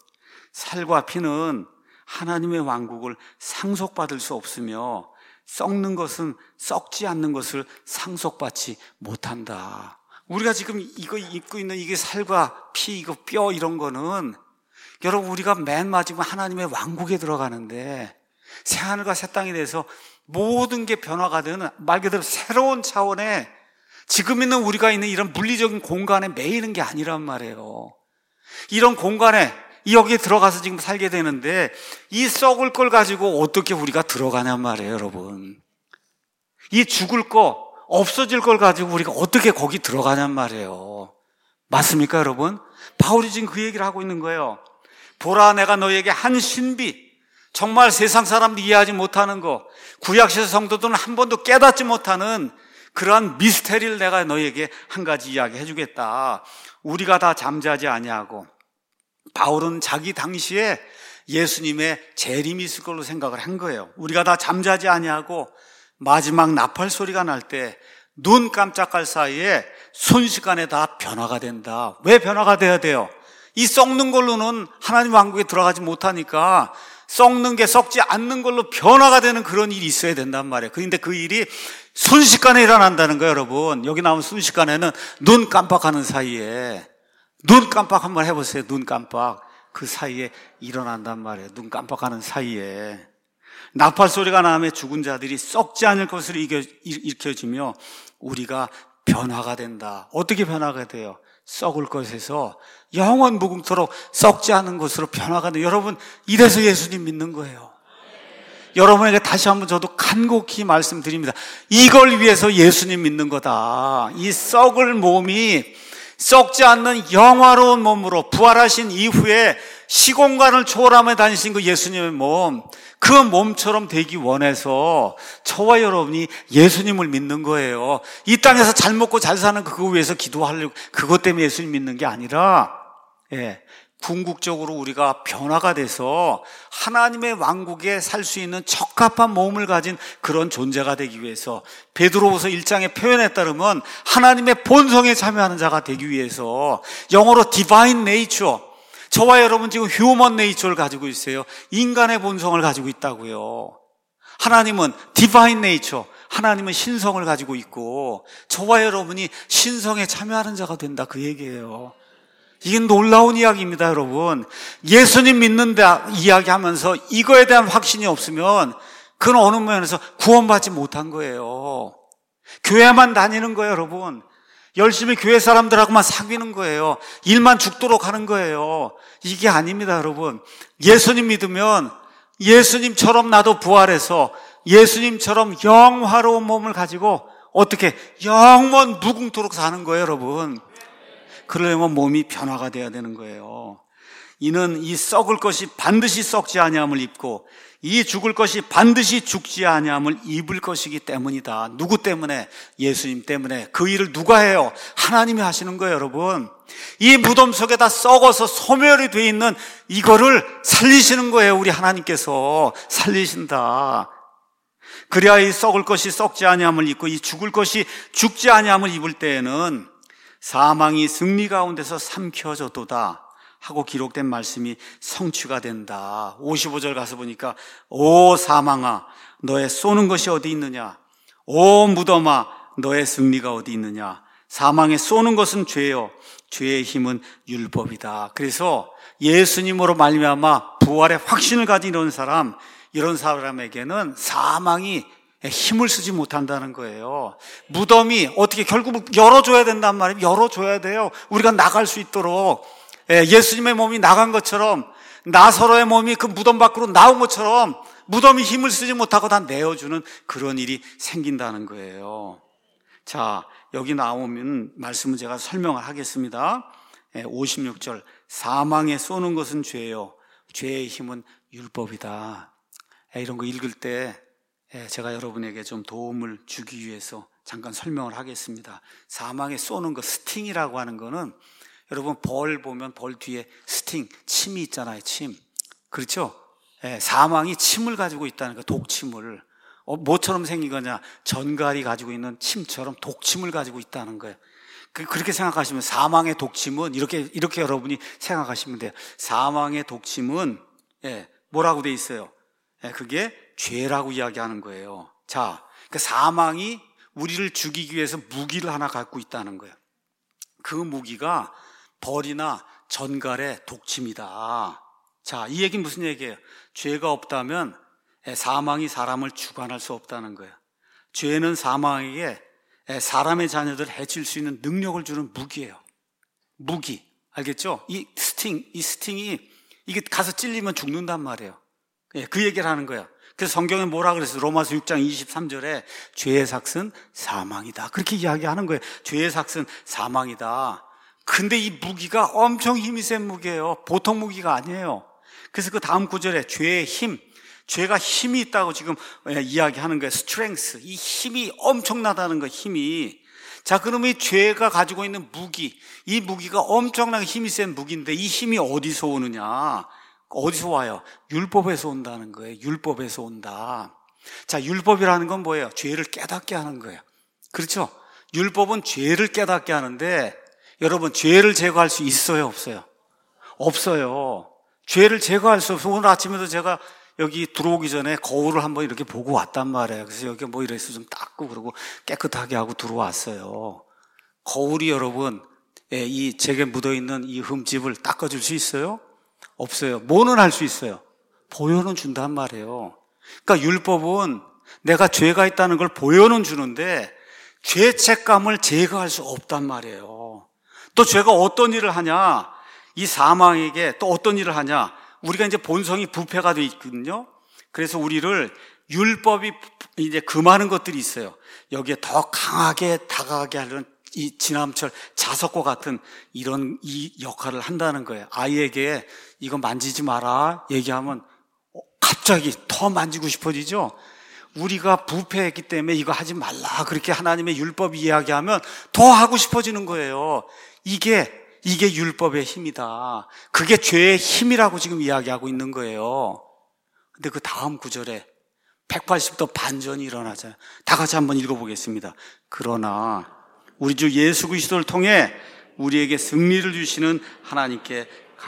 살과 피는 하나님의 왕국을 상속받을 수 없으며 썩는 것은 썩지 않는 것을 상속받지 못한다. 우리가 지금 이거 입고 있는 이게 살과 피, 이거 뼈 이런 거는 여러분 우리가 맨 마지막 하나님의 왕국에 들어가는데 새하늘과 새 땅에 대해서 모든 게 변화가 되는 말 그대로 새로운 차원의 지금 있는 우리가 있는 이런 물리적인 공간에 매이는 게 아니란 말이에요. 이런 공간에 여기에 들어가서 지금 살게 되는데 이 썩을 걸 가지고 어떻게 우리가 들어가냔 말이에요, 여러분. 이 죽을 거, 없어질 걸 가지고 우리가 어떻게 거기 들어가냔 말이에요. 맞습니까, 여러분? 바울이 지금 그 얘기를 하고 있는 거예요. 보라, 내가 너에게 한 신비, 정말 세상 사람들이 이해하지 못하는 거, 구약시대 성도들은 한 번도 깨닫지 못하는 그러한 미스테리를 내가 너에게 한 가지 이야기해 주겠다. 우리가 다 잠자지 아니하고, 바울은 자기 당시에 예수님의 재림이 있을 걸로 생각을 한 거예요. 우리가 다 잠자지 아니하고 마지막 나팔 소리가 날 때 눈 깜짝할 사이에 순식간에 다 변화가 된다. 왜 변화가 돼야 돼요? 이 썩는 걸로는 하나님 왕국에 들어가지 못하니까 썩는 게 썩지 않는 걸로 변화가 되는 그런 일이 있어야 된단 말이에요. 그런데 그 일이 순식간에 일어난다는 거예요, 여러분. 여기 나오는 순식간에는 눈 깜빡하는 사이에, 눈 깜빡 한번 해보세요. 눈 깜빡. 그 사이에 일어난단 말이에요. 눈 깜빡하는 사이에. 나팔 소리가 나면 죽은 자들이 썩지 않을 것으로 일으켜지며 우리가 변화가 된다. 어떻게 변화가 돼요? 썩을 것에서 영원 무궁토록 썩지 않은 것으로 변화가 돼요. 여러분, 이래서 예수님 믿는 거예요. 여러분에게 다시 한번 저도 간곡히 말씀드립니다. 이걸 위해서 예수님 믿는 거다. 이 썩을 몸이 썩지 않는 영화로운 몸으로 부활하신 이후에 시공간을 초월하며 다니신 그 예수님의 몸, 그 몸처럼 되기 원해서 저와 여러분이 예수님을 믿는 거예요. 이 땅에서 잘 먹고 잘 사는 그거 위해서 기도하려고, 그것 때문에 예수님 믿는 게 아니라, 궁극적으로 우리가 변화가 돼서 하나님의 왕국에 살 수 있는 적합한 몸을 가진 그런 존재가 되기 위해서, 베드로후서 1장에 표현에 따르면 하나님의 본성에 참여하는 자가 되기 위해서, 영어로 divine nature, 저와 여러분 지금 human nature를 가지고 있어요. 인간의 본성을 가지고 있다고요. 하나님은 divine nature, 하나님은 신성을 가지고 있고 저와 여러분이 신성에 참여하는 자가 된다, 그 얘기예요. 이게 놀라운 이야기입니다, 여러분. 예수님 믿는다 이야기하면서 이거에 대한 확신이 없으면 그건 어느 면에서 구원받지 못한 거예요. 교회만 다니는 거예요, 여러분. 열심히 교회 사람들하고만 사귀는 거예요. 일만 죽도록 하는 거예요. 이게 아닙니다, 여러분. 예수님 믿으면 예수님처럼 나도 부활해서 예수님처럼 영화로운 몸을 가지고 어떻게 영원 무궁토록 사는 거예요, 여러분. 그러려면 몸이 변화가 돼야 되는 거예요. 이는 이 썩을 것이 반드시 썩지 아니함을 입고 이 죽을 것이 반드시 죽지 아니함을 입을 것이기 때문이다. 누구 때문에? 예수님 때문에. 그 일을 누가 해요? 하나님이 하시는 거예요, 여러분. 이 무덤 속에다 썩어서 소멸이 돼 있는 이거를 살리시는 거예요. 우리 하나님께서 살리신다. 그래야 이 썩을 것이 썩지 아니함을 입고 이 죽을 것이 죽지 아니함을 입을 때에는 사망이 승리 가운데서 삼켜져도다 하고 기록된 말씀이 성취가 된다. 55절 가서 보니까 오 사망아 너의 쏘는 것이 어디 있느냐, 오 무덤아 너의 승리가 어디 있느냐. 사망에 쏘는 것은 죄요, 죄의 힘은 율법이다. 그래서 예수님으로 말미암아 부활의 확신을 가진 이런 사람에게는 사망이 힘을 쓰지 못한다는 거예요. 무덤이 어떻게 결국 열어줘야 된단 말이에요. 열어줘야 돼요. 우리가 나갈 수 있도록. 예수님의 몸이 나간 것처럼, 나사로의 몸이 그 무덤 밖으로 나온 것처럼 무덤이 힘을 쓰지 못하고 다 내어주는 그런 일이 생긴다는 거예요. 자, 여기 나오면 말씀을 제가 설명을 하겠습니다. 56절 사망에 쏘는 것은 죄요, 죄의 힘은 율법이다. 이런 거 읽을 때 제가 여러분에게 좀 도움을 주기 위해서 잠깐 설명을 하겠습니다. 사망에 쏘는 거, 스팅이라고 하는 거는 여러분 벌 보면 벌 뒤에 스팅, 침이 있잖아요. 침. 그렇죠? 사망이 침을 가지고 있다는 거, 독침을. 뭐처럼 생긴 거냐? 전갈이 가지고 있는 침처럼 독침을 가지고 있다는 거예요. 그렇게 생각하시면 사망의 독침은 이렇게 여러분이 생각하시면 돼요. 사망의 독침은 뭐라고 돼 있어요? 그게 죄라고 이야기하는 거예요. 자, 그러니까 사망이 우리를 죽이기 위해서 무기를 하나 갖고 있다는 거예요. 그 무기가 벌이나 전갈의 독침이다. 자, 이 얘기는 무슨 얘기예요? 죄가 없다면 사망이 사람을 주관할 수 없다는 거예요. 죄는 사망에게 사람의 자녀들을 해칠 수 있는 능력을 주는 무기예요. 무기. 알겠죠? 이 스팅이 이게 가서 찔리면 죽는단 말이에요. 그 얘기를 하는 거예요. 그래서 성경에 뭐라 그랬어요? 로마서 6장 23절에 죄의 삭은 사망이다. 그렇게 이야기하는 거예요. 죄의 삭은 사망이다. 근데 이 무기가 엄청 힘이 센 무기예요. 보통 무기가 아니에요. 그래서 그 다음 구절에 죄의 힘, 죄가 힘이 있다고 지금 이야기하는 거예요. 스트렝스, 이 힘이 엄청나다는 거예요. 힘이. 자, 그러면 이 죄가 가지고 있는 무기, 이 무기가 엄청나게 힘이 센 무기인데 이 힘이 어디서 오느냐? 어디서 와요? 율법에서 온다는 거예요. 율법에서 온다. 자, 율법이라는 건 뭐예요? 죄를 깨닫게 하는 거예요. 그렇죠? 율법은 죄를 깨닫게 하는데 여러분, 죄를 제거할 수 있어요, 없어요? 없어요. 죄를 제거할 수 없어요. 오늘 아침에도 제가 여기 들어오기 전에 거울을 한번 이렇게 보고 왔단 말이에요. 그래서 여기 뭐 이래서 좀 닦고 그러고 깨끗하게 하고 들어왔어요. 거울이 여러분, 이 제게 묻어있는 이 흠집을 닦아줄 수 있어요? 없어요. 뭐는 할 수 있어요? 보여는 준단 말이에요. 그러니까 율법은 내가 죄가 있다는 걸 보여는 주는데 죄책감을 제거할 수 없단 말이에요. 또 죄가 어떤 일을 하냐? 이 사망에게 또 어떤 일을 하냐? 우리가 이제 본성이 부패가 돼 있거든요. 그래서 우리를 율법이 이제 금하는 것들이 있어요. 여기에 더 강하게 다가가게 하는 이 지남철 자석과 같은 이 역할을 한다는 거예요. 아이에게 이거 만지지 마라 얘기하면 갑자기 더 만지고 싶어지죠. 우리가 부패했기 때문에 이거 하지 말라 그렇게 하나님의 율법이 이야기하면 더 하고 싶어지는 거예요. 이게 율법의 힘이다. 그게 죄의 힘이라고 지금 이야기하고 있는 거예요. 근데 그 다음 구절에 180도 반전이 일어나잖아요. 다 같이 한번 읽어보겠습니다. 그러나 우리 주 예수 그리스도를 통해 우리에게 승리를 주시는 하나님께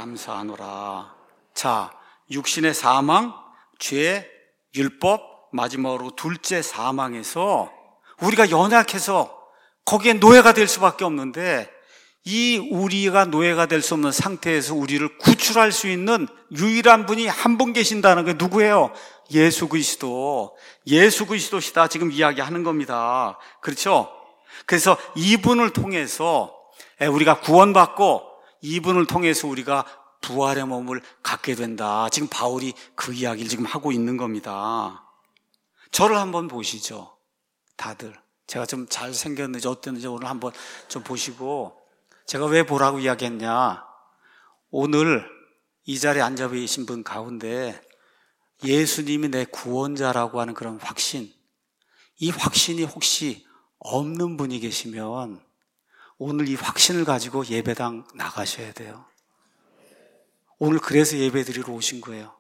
감사하노라. 자, 육신의 사망, 죄, 율법, 마지막으로 둘째 사망에서 우리가 연약해서 거기에 노예가 될 수밖에 없는데 이 우리가 노예가 될 수 없는 상태에서 우리를 구출할 수 있는 유일한 분이 한 분 계신다는 게 누구예요? 예수 그리스도. 예수 그리스도시다 지금 이야기하는 겁니다. 그렇죠? 그래서 이분을 통해서 우리가 구원받고 이분을 통해서 우리가 부활의 몸을 갖게 된다. 지금 바울이 그 이야기를 지금 하고 있는 겁니다. 저를 한번 보시죠. 다들. 제가 좀 잘생겼는지 어땠는지 오늘 한번 좀 보시고 제가 왜 보라고 이야기했냐. 오늘 이 자리에 앉아 계신 분 가운데 예수님이 내 구원자라고 하는 그런 확신, 이 확신이 혹시 없는 분이 계시면 오늘 이 확신을 가지고 예배당 나가셔야 돼요. 오늘 그래서 예배 드리러 오신 거예요.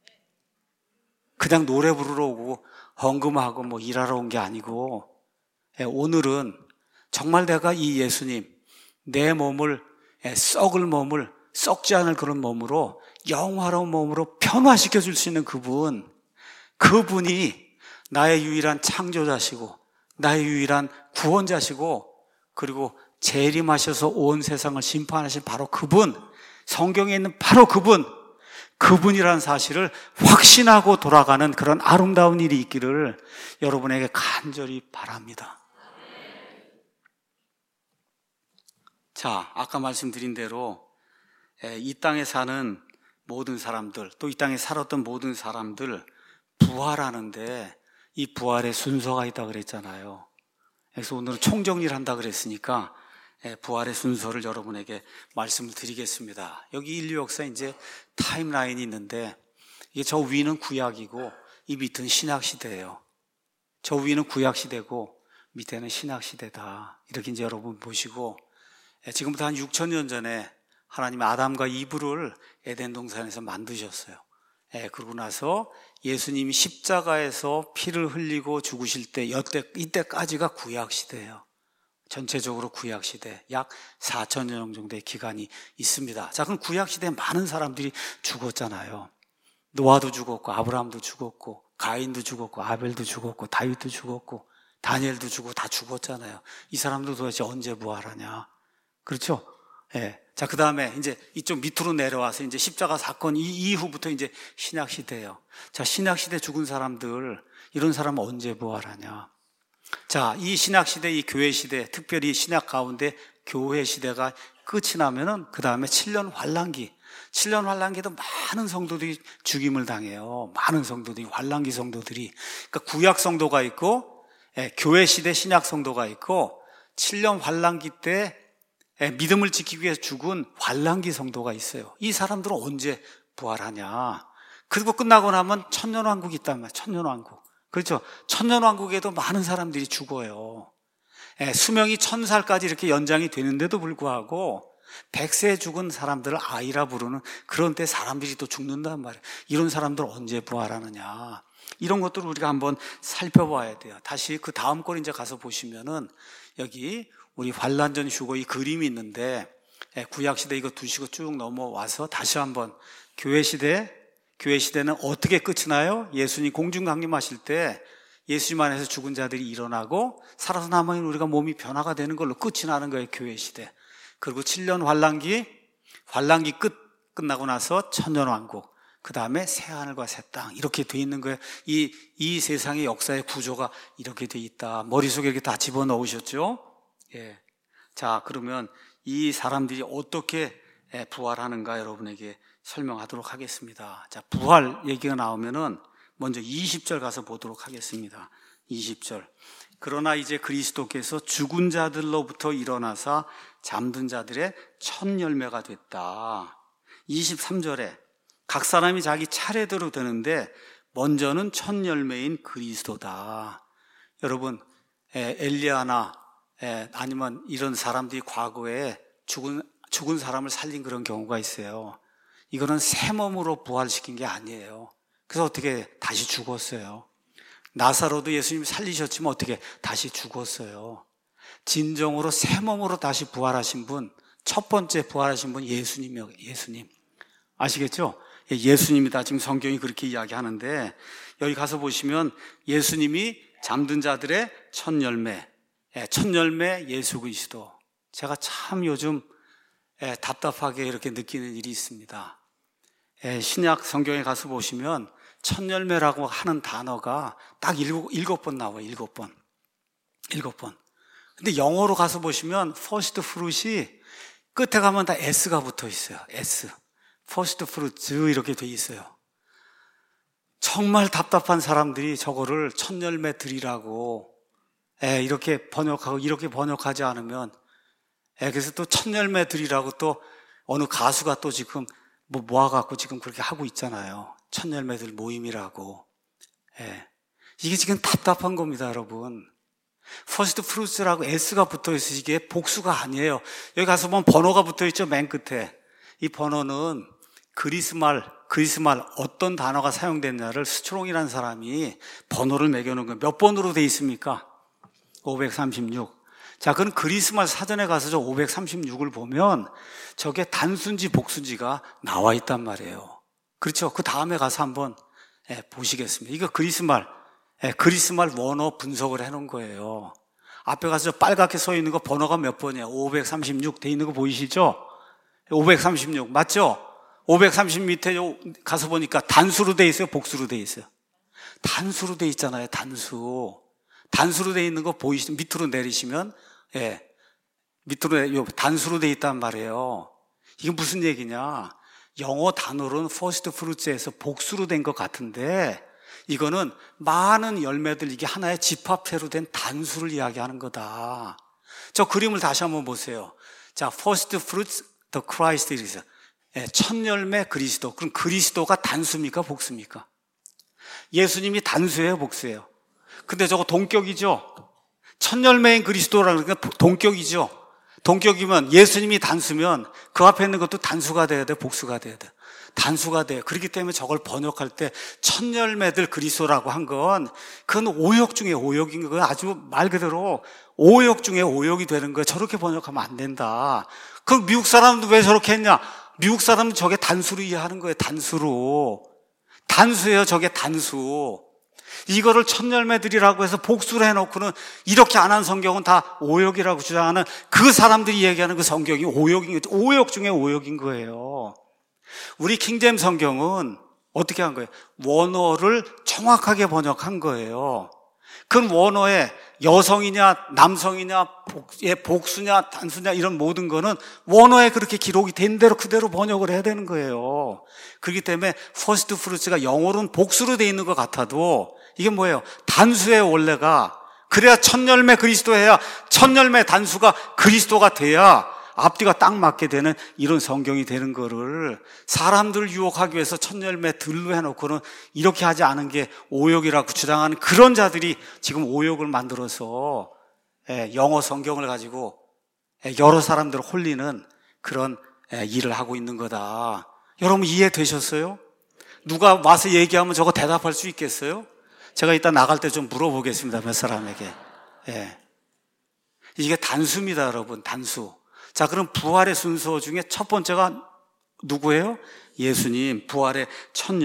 그냥 노래 부르러 오고 헌금하고 뭐 일하러 온 게 아니고, 오늘은 정말 내가 이 예수님, 내 몸을, 썩을 몸을, 썩지 않을 그런 몸으로, 영화로운 몸으로 변화시켜 줄 수 있는 그분이 나의 유일한 창조자시고 나의 유일한 구원자시고, 그리고 재림하셔서 온 세상을 심판하신 바로 그분, 성경에 있는 바로 그분이라는 사실을 확신하고 돌아가는 그런 아름다운 일이 있기를 여러분에게 간절히 바랍니다. 자, 아까 말씀드린 대로 이 땅에 사는 모든 사람들, 또 이 땅에 살았던 모든 사람들 부활하는데 이 부활의 순서가 있다 그랬잖아요. 그래서 오늘은 총정리를 한다 그랬으니까 부활의 순서를 여러분에게 말씀을 드리겠습니다. 여기 인류 역사 이제 타임라인이 있는데, 이게 저 위는 구약이고 이 밑은 신약시대예요. 저 위는 구약시대고 밑에는 신약시대다. 이렇게 이제 여러분 보시고, 지금부터 한 6,000년 전에 하나님이 아담과 이브를 에덴 동산에서 만드셨어요. 그러고 나서 예수님이 십자가에서 피를 흘리고 죽으실 때 이때까지가 구약시대예요. 전체적으로 구약시대 약 4,000년 정도의 기간이 있습니다. 자, 그럼 구약시대에 많은 사람들이 죽었잖아요. 노아도 죽었고 아브라함도 죽었고 가인도 죽었고 아벨도 죽었고 다윗도 죽었고 다니엘도 죽고 다 죽었잖아요. 이 사람들 도대체 언제 부활하냐? 그렇죠? 자, 그 다음에 이제 이쪽 밑으로 내려와서 이제 십자가 사건 이후부터 이제 신약시대예요. 자, 신약시대 죽은 사람들, 이런 사람은 언제 부활하냐? 자, 이 신약시대, 이 교회시대, 특별히 신약 가운데 교회시대가 끝이 나면은 그 다음에 7년 환란기. 7년 환란기도 많은 성도들이 죽임을 당해요. 많은 성도들이, 환란기 성도들이. 그러니까 구약 성도가 있고, 교회시대 신약 성도가 있고, 7년 환란기 때 믿음을 지키기 위해서 죽은 환란기 성도가 있어요. 이 사람들은 언제 부활하냐? 그리고 끝나고 나면 천년왕국이 있단 말이에요. 천년왕국. 그렇죠? 천년왕국에도 많은 사람들이 죽어요. 수명이 1000살까지 이렇게 연장이 되는데도 불구하고 100세에 죽은 사람들을 아이라 부르는, 그런 때 사람들이 또 죽는단 말이에요. 이런 사람들 언제 부활하느냐? 이런 것들을 우리가 한번 살펴봐야 돼요. 다시 그 다음 걸 이제 가서 보시면은 여기 우리 환란전 휴거 이 그림이 있는데, 구약시대 이거 두시고 쭉 넘어와서 다시 한번 교회시대는 어떻게 끝이 나요? 예수님 공중 강림하실 때 예수님 안에서 죽은 자들이 일어나고 살아서 남아있는 우리가 몸이 변화가 되는 걸로 끝이 나는 거예요, 교회시대. 그리고 7년 환란기 끝나고 나서 천년왕국, 그 다음에 새하늘과 새 땅, 이렇게 돼 있는 거예요. 이 세상의 역사의 구조가 이렇게 돼 있다. 머릿속에 이렇게 다 집어넣으셨죠? 예. 자, 그러면 이 사람들이 어떻게 부활하는가 여러분에게 설명하도록 하겠습니다. 자, 부활 얘기가 나오면은 먼저 20절 가서 보도록 하겠습니다. 20절. 그러나 이제 그리스도께서 죽은 자들로부터 일어나사 잠든 자들의 첫 열매가 됐다. 23절에 각 사람이 자기 차례대로 되는데 먼저는 첫 열매인 그리스도다. 여러분, 엘리야나 아니면 이런 사람들이 과거에 죽은 사람을 살린 그런 경우가 있어요. 이거는 새 몸으로 부활시킨 게 아니에요. 그래서 어떻게 다시 죽었어요. 나사로도 예수님이 살리셨지만 어떻게 다시 죽었어요. 진정으로 새 몸으로 다시 부활하신 분, 첫 번째 부활하신 분 예수님이요. 예수님. 아시겠죠? 예수님이다. 지금 성경이 그렇게 이야기하는데, 여기 가서 보시면 예수님이 잠든 자들의 첫 열매 예수 그리스도. 제가 참 요즘 답답하게 이렇게 느끼는 일이 있습니다. 신약 성경에 가서 보시면 첫 열매라고 하는 단어가 딱 일곱 번 나와요. 일곱 번. 근데 영어로 가서 보시면 first fruit이 끝에 가면 다 S가 붙어 있어요. S. first fruits 이렇게 돼 있어요. 정말 답답한 사람들이 저거를 첫 열매 드리라고 이렇게 번역하지 않으면, 그래서 또 첫 열매 드리라고 또 어느 가수가 또 지금 모아갖고 지금 그렇게 하고 있잖아요. 첫 열매들 모임이라고. 예. 이게 지금 답답한 겁니다, 여러분. 퍼스트 프루츠라고 S가 붙어있어. 이게 복수가 아니에요. 여기 가서 보면 번호가 붙어있죠, 맨 끝에. 이 번호는 그리스말 어떤 단어가 사용됐냐를 스트롱이라는 사람이 번호를 매겨놓은 거예요. 몇 번으로 돼 있습니까? 536. 자, 그건 그리스말 사전에 가서 저 536을 보면 저게 단수인지 복수인지가 나와 있단 말이에요. 그렇죠? 그 다음에 가서 한번 보시겠습니다. 이거 그리스말 원어 분석을 해놓은 거예요. 앞에 가서 빨갛게 서 있는 거 번호가 몇 번이에요? 536 돼 있는 거 보이시죠? 536 맞죠? 530 밑에 가서 보니까 단수로 돼 있어요? 복수로 돼 있어요? 단수로 돼 있잖아요. 단수로 돼 있는 거 보이시죠? 밑으로 내리시면 밑으로 단수로 돼 있단 말이에요. 이게 무슨 얘기냐? 영어 단어로는 퍼스트 프루츠에서 복수로 된 것 같은데 이거는 많은 열매들, 이게 하나의 집합체로 된 단수를 이야기하는 거다. 저 그림을 다시 한번 보세요. 자, first fruits, the Christ is. 첫 열매 그리스도. 그럼 그리스도가 단수입니까? 복수입니까? 예수님이 단수예요? 복수예요? 근데 저거 동격이죠? 첫 열매인 그리스도라는 게 동격이죠? 동격이면 예수님이 단수면 그 앞에 있는 것도 단수가 돼야 돼? 복수가 돼야 돼? 단수가 돼요. 그렇기 때문에 저걸 번역할 때 첫 열매들 그리스도라고 한 건 그건 오역 중에 오역인 거예요. 아주 말 그대로 오역 중에 오역이 되는 거예요. 저렇게 번역하면 안 된다. 그럼 미국 사람도 왜 저렇게 했냐? 미국 사람은 저게 단수로 이해하는 거예요. 단수예요. 저게 단수. 이거를 첫 열매들이라고 해서 복수를 해놓고는 이렇게 안 한 성경은 다 오역이라고 주장하는 그 사람들이 얘기하는 그 성경이 오역인 거예요. 오역 중에 오역인 거예요. 우리 킹제임스 성경은 어떻게 한 거예요? 원어를 정확하게 번역한 거예요. 그 원어에 여성이냐 남성이냐 복수냐 단수냐 이런 모든 거는 원어에 그렇게 기록이 된 대로 그대로 번역을 해야 되는 거예요. 그렇기 때문에 퍼스트 프루츠가 영어로는 복수로 돼 있는 것 같아도 이게 뭐예요? 단수의 원래가 그래야 첫 열매 그리스도 해야 첫 열매 단수가 그리스도가 돼야 앞뒤가 딱 맞게 되는 이런 성경이 되는 거를 사람들을 유혹하기 위해서 첫 열매 들로 해놓고는 이렇게 하지 않은 게 오역이라고 주장하는 그런 자들이 지금 오역을 만들어서 영어 성경을 가지고 여러 사람들을 홀리는 그런 일을 하고 있는 거다. 여러분 이해되셨어요? 누가 와서 얘기하면 저거 대답할 수 있겠어요? 제가 이따 나갈 때 좀 물어보겠습니다. 몇 사람에게. 이게 단수입니다, 여러분. 단수. 자, 그럼 부활의 순서 중에 첫 번째가 누구예요? 예수님, 부활의 첫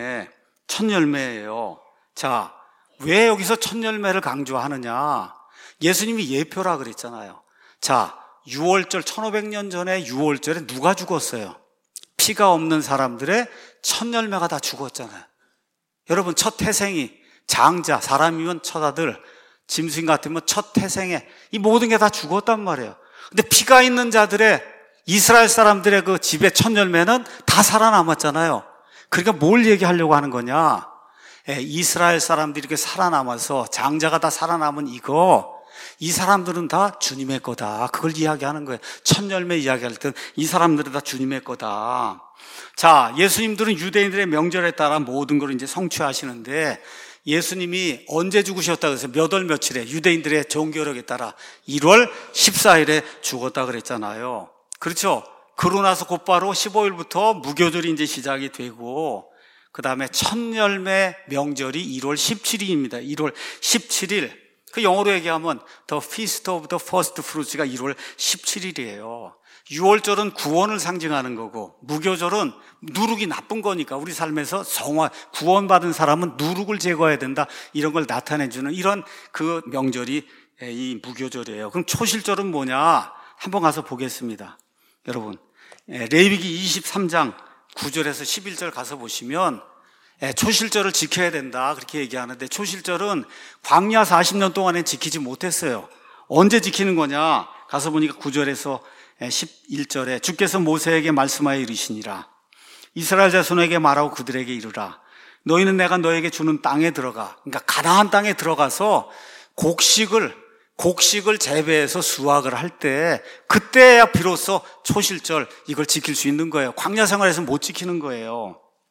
열매예요. 자, 왜 여기서 첫 열매를 강조하느냐? 예수님이 예표라 그랬잖아요. 자, 6월절, 1500년 전에 6월절에 누가 죽었어요? 피가 없는 사람들의 첫 열매가 다 죽었잖아요. 여러분, 첫 태생이 장자, 사람이면 첫 아들, 짐승 같으면 첫 태생에 이 모든 게 다 죽었단 말이에요. 근데 피가 있는 자들의 이스라엘 사람들의 그 집의 첫 열매는 다 살아남았잖아요. 그러니까 뭘 얘기하려고 하는 거냐? 이스라엘 사람들이 이렇게 살아남아서 장자가 다 살아남은 이 사람들은 다 주님의 거다. 그걸 이야기하는 거예요. 첫 열매 이야기할 땐 이 사람들은 다 주님의 거다. 자, 예수님들은 유대인들의 명절에 따라 모든 걸 이제 성취하시는데 예수님이 언제 죽으셨다 그래서 몇 월 며칠에 유대인들의 종교력에 따라 1월 14일에 죽었다 그랬잖아요. 그렇죠? 그러고 나서 곧바로 15일부터 무교절이 이제 시작이 되고 그 다음에 첫 열매 명절이 1월 17일입니다. 1월 17일. 그 영어로 얘기하면 The Feast of the First Fruits가 1월 17일이에요. 6월절은 구원을 상징하는 거고 무교절은 누룩이 나쁜 거니까 우리 삶에서 구원받은 사람은 누룩을 제거해야 된다 이런 걸 나타내주는 이런 그 명절이 이 무교절이에요. 그럼 초실절은 뭐냐? 한번 가서 보겠습니다. 여러분 레위기 23장 9절에서 11절 가서 보시면 초실절을 지켜야 된다 그렇게 얘기하는데 초실절은 광야 40년 동안에 지키지 못했어요. 언제 지키는 거냐? 가서 보니까 9절에서 11절에 주께서 모세에게 말씀하여 이르시니라. 이스라엘 자손에게 말하고 그들에게 이르라. 너희는 내가 너에게 주는 땅에 들어가. 그러니까 가나안 땅에 들어가서 곡식을 재배해서 수확을 할 때 그때야 비로소 초실절 이걸 지킬 수 있는 거예요. 광야 생활에서 못 지키는 거예요.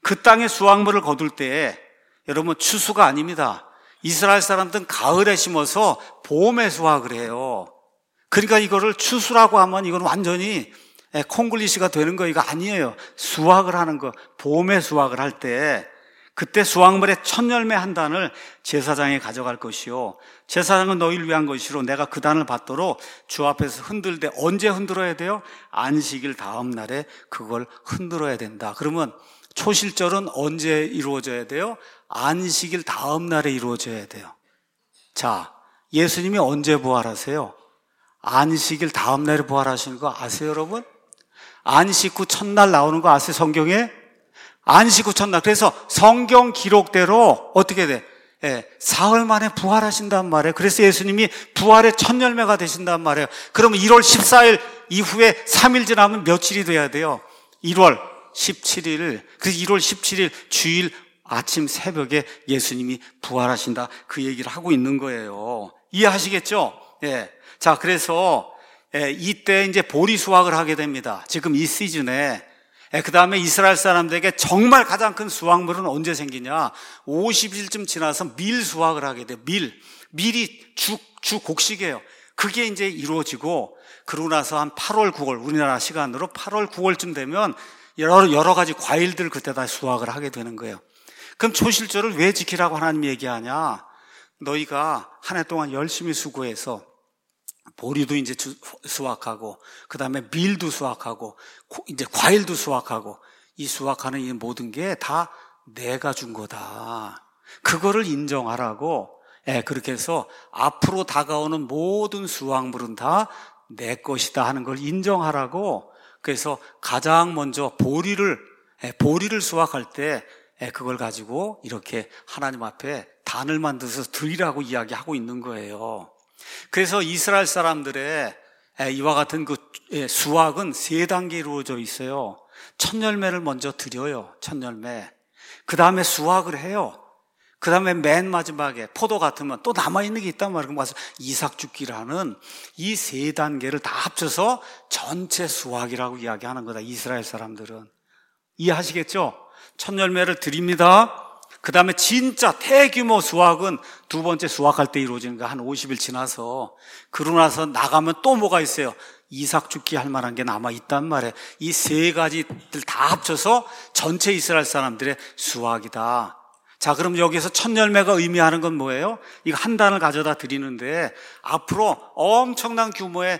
그 땅에 수확물을 거둘 때 여러분 추수가 아닙니다. 이스라엘 사람들은 가을에 심어서 봄에 수확을 해요. 그러니까 이거를 추수라고 하면 이건 완전히 콩글리시가 되는 거 이거 아니에요. 수확을 하는 거, 봄에 수확을 할 때 그때 수확물의 첫 열매 한 단을 제사장에 가져갈 것이요 제사장은 너희를 위한 것이로 내가 그 단을 받도록 주 앞에서 흔들되 언제 흔들어야 돼요? 안식일 다음 날에 그걸 흔들어야 된다. 그러면 초실절은 언제 이루어져야 돼요? 안식일 다음 날에 이루어져야 돼요. 자, 예수님이 언제 부활하세요? 안식일 다음 날에 부활하시는 거 아세요, 여러분? 안식 후 첫날 나오는 거 아세요, 성경에? 안식 후 첫날. 그래서 성경 기록대로 어떻게 돼? 사흘 만에 부활하신단 말이에요. 그래서 예수님이 부활의 첫 열매가 되신단 말이에요. 그러면 1월 14일 이후에 3일 지나면 며칠이 돼야 돼요? 1월 17일. 그래서 1월 17일 주일 아침 새벽에 예수님이 부활하신다. 그 얘기를 하고 있는 거예요. 이해하시겠죠? 예. 자, 그래서 이때 이제 보리 수확을 하게 됩니다. 지금 이 시즌에. 그 다음에 이스라엘 사람들에게 정말 가장 큰 수확물은 언제 생기냐? 50일쯤 지나서 밀 수확을 하게 돼요. 밀이 주 곡식이에요. 그게 이제 이루어지고, 그러고 나서 한 8월, 9월, 우리나라 시간으로 8월, 9월쯤 되면 여러 가지 과일들 그때 다 수확을 하게 되는 거예요. 그럼 초실절을 왜 지키라고 하나님이 얘기하냐? 너희가 한 해 동안 열심히 수고해서 보리도 이제 수확하고, 그 다음에 밀도 수확하고, 이제 과일도 수확하고, 이 수확하는 이 모든 게 다 내가 준 거다. 그거를 인정하라고, 그렇게 해서 앞으로 다가오는 모든 수확물은 다 내 것이다 하는 걸 인정하라고, 그래서 가장 먼저 보리를 수확할 때, 그걸 가지고 이렇게 하나님 앞에 단을 만들어서 드리라고 이야기하고 있는 거예요. 그래서 이스라엘 사람들의 이와 같은 그 수확은 3단계 이루어져 있어요. 첫 열매를 먼저 드려요. 첫 열매. 그 다음에 수확을 해요. 그 다음에 맨 마지막에 포도 같으면 또 남아있는 게 있단 말이에요. 그래서 이삭죽기라는 이 3단계를 다 합쳐서 전체 수확이라고 이야기하는 거다. 이스라엘 사람들은. 이해하시겠죠? 첫 열매를 드립니다. 그 다음에 진짜 대규모 수확은 두 번째 수확할 때 이루어지는 거 한 50일 지나서, 그러고 나서 나가면 또 뭐가 있어요? 이삭 죽기 할 만한 게 남아있단 말이에요. 이 3가지들 다 합쳐서 전체 이스라엘 사람들의 수확이다. 자, 그럼 여기서 첫 열매가 의미하는 건 뭐예요? 이거 한 단을 가져다 드리는데 앞으로 엄청난 규모의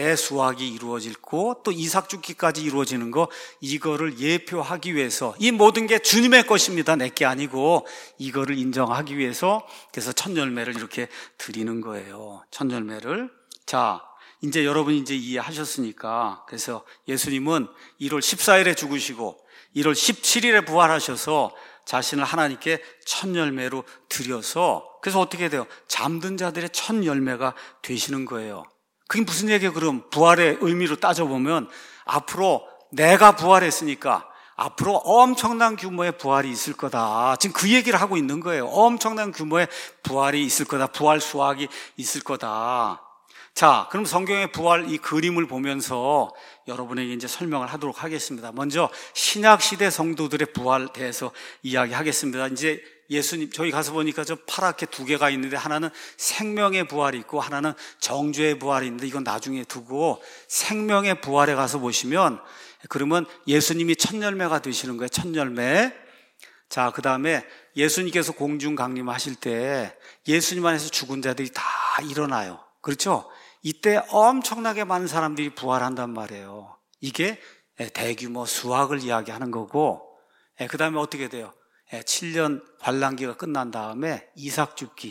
대수확이 이루어지고 또 이삭 죽기까지 이루어지는 거, 이거를 예표하기 위해서, 이 모든 게 주님의 것입니다. 내 게 아니고 이거를 인정하기 위해서, 그래서 첫 열매를 이렇게 드리는 거예요. 첫 열매를. 자, 이제 여러분이 이제 이해하셨으니까, 그래서 예수님은 1월 14일에 죽으시고 1월 17일에 부활하셔서 자신을 하나님께 첫 열매로 드려서, 그래서 어떻게 돼요? 잠든 자들의 첫 열매가 되시는 거예요. 그게 무슨 얘기예요? 그럼 부활의 의미로 따져보면 앞으로 내가 부활했으니까 앞으로 엄청난 규모의 부활이 있을 거다. 지금 그 얘기를 하고 있는 거예요. 엄청난 규모의 부활이 있을 거다. 부활 수확이 있을 거다. 자, 그럼 성경의 부활 이 그림을 보면서 여러분에게 이제 설명을 하도록 하겠습니다. 먼저 신약 시대 성도들의 부활에 대해서 이야기하겠습니다. 이제 예수님, 저희 가서 보니까 저 파랗게 2개가 있는데 하나는 생명의 부활이 있고 하나는 정죄의 부활이 있는데, 이건 나중에 두고 생명의 부활에 가서 보시면, 그러면 예수님이 첫 열매가 되시는 거예요. 첫 열매. 자, 그 다음에 예수님께서 공중 강림하실 때 예수님 안에서 죽은 자들이 다 일어나요. 그렇죠? 이때 엄청나게 많은 사람들이 부활한단 말이에요. 이게 대규모 수확을 이야기하는 거고, 그 다음에 어떻게 돼요? 7년 환란기가 끝난 다음에 이삭 죽기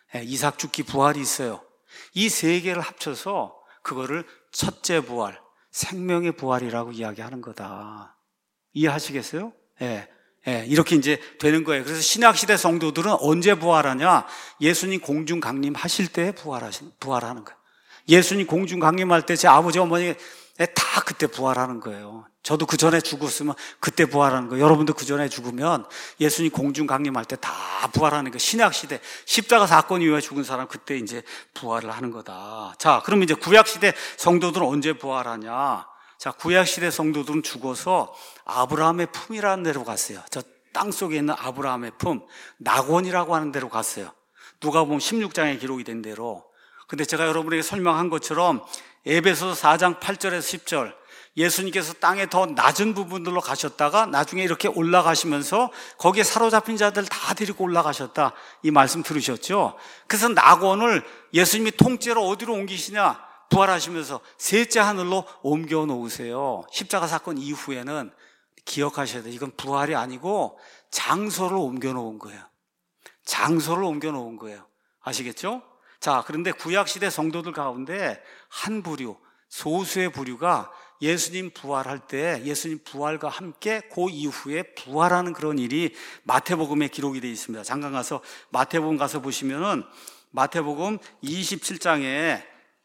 부활이 있어요. 이 3개를 합쳐서 그거를 첫째 부활, 생명의 부활이라고 이야기하는 거다. 이해하시겠어요? 이렇게 이제 되는 거예요. 그래서 신약시대 성도들은 언제 부활하냐? 예수님 공중 강림하실 때 부활하는 거예요. 예수님 공중 강림할 때 제 아버지 어머니 다 그때 부활하는 거예요. 저도 그 전에 죽었으면 그때 부활하는 거예요. 여러분도 그 전에 죽으면 예수님 공중 강림할 때 다 부활하는 거예요. 신약시대 십자가 사건 이후에 죽은 사람 그때 이제 부활을 하는 거다. 자, 그럼 이제 구약시대 성도들은 언제 부활하냐? 자, 구약시대 성도들은 죽어서 아브라함의 품이라는 데로 갔어요. 저 땅속에 있는 아브라함의 품, 낙원이라고 하는 데로 갔어요. 누가복음 16장에 기록이 된 대로. 근데 제가 여러분에게 설명한 것처럼 에베소서 4장 8절에서 10절, 예수님께서 땅의 더 낮은 부분들로 가셨다가 나중에 이렇게 올라가시면서 거기에 사로잡힌 자들 다 데리고 올라가셨다, 이 말씀 들으셨죠? 그래서 낙원을 예수님이 통째로 어디로 옮기시냐? 부활하시면서 셋째 하늘로 옮겨 놓으세요. 십자가 사건 이후에는 기억하셔야 돼요. 이건 부활이 아니고 장소를 옮겨 놓은 거예요. 장소를 옮겨 놓은 거예요. 아시겠죠? 자, 그런데 구약시대 성도들 가운데 한 부류, 소수의 부류가 예수님 부활할 때 예수님 부활과 함께 그 이후에 부활하는 그런 일이 마태복음에 기록이 되어 있습니다. 잠깐 가서 마태복음 가서 보시면은 마태복음 27장에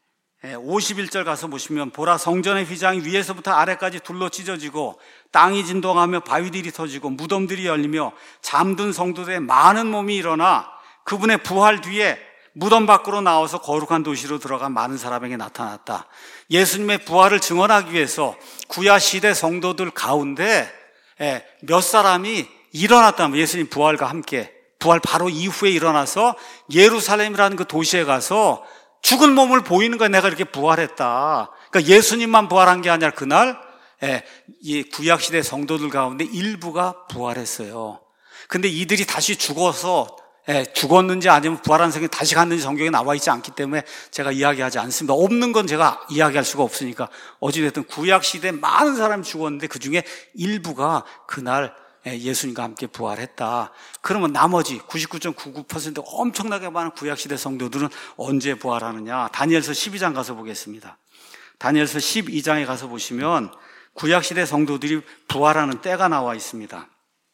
51절 가서 보시면, 보라, 성전의 휘장이 위에서부터 아래까지 둘로 찢어지고 땅이 진동하며 바위들이 터지고 무덤들이 열리며 잠든 성도들의 많은 몸이 일어나 그분의 부활 뒤에 무덤 밖으로 나와서 거룩한 도시로 들어간 많은 사람에게 나타났다. 예수님의 부활을 증언하기 위해서 구약시대 성도들 가운데 몇 사람이 일어났다면, 예수님 부활과 함께 부활 바로 이후에 일어나서 예루살렘이라는 그 도시에 가서 죽은 몸을 보이는 거야. 내가 이렇게 부활했다. 그러니까 예수님만 부활한 게 아니라 그날 이 구약시대 성도들 가운데 일부가 부활했어요. 근데 이들이 다시 죽어서 죽었는지 아니면 부활한 성경에 다시 갔는지 성경에 나와 있지 않기 때문에 제가 이야기하지 않습니다. 없는 건 제가 이야기할 수가 없으니까. 어찌됐든 구약시대에 많은 사람이 죽었는데 그 중에 일부가 그날 예수님과 함께 부활했다. 그러면 나머지 99.99% 엄청나게 많은 구약시대 성도들은 언제 부활하느냐? 다니엘서 12장 가서 보겠습니다. 다니엘서 12장에 가서 보시면 구약시대 성도들이 부활하는 때가 나와 있습니다.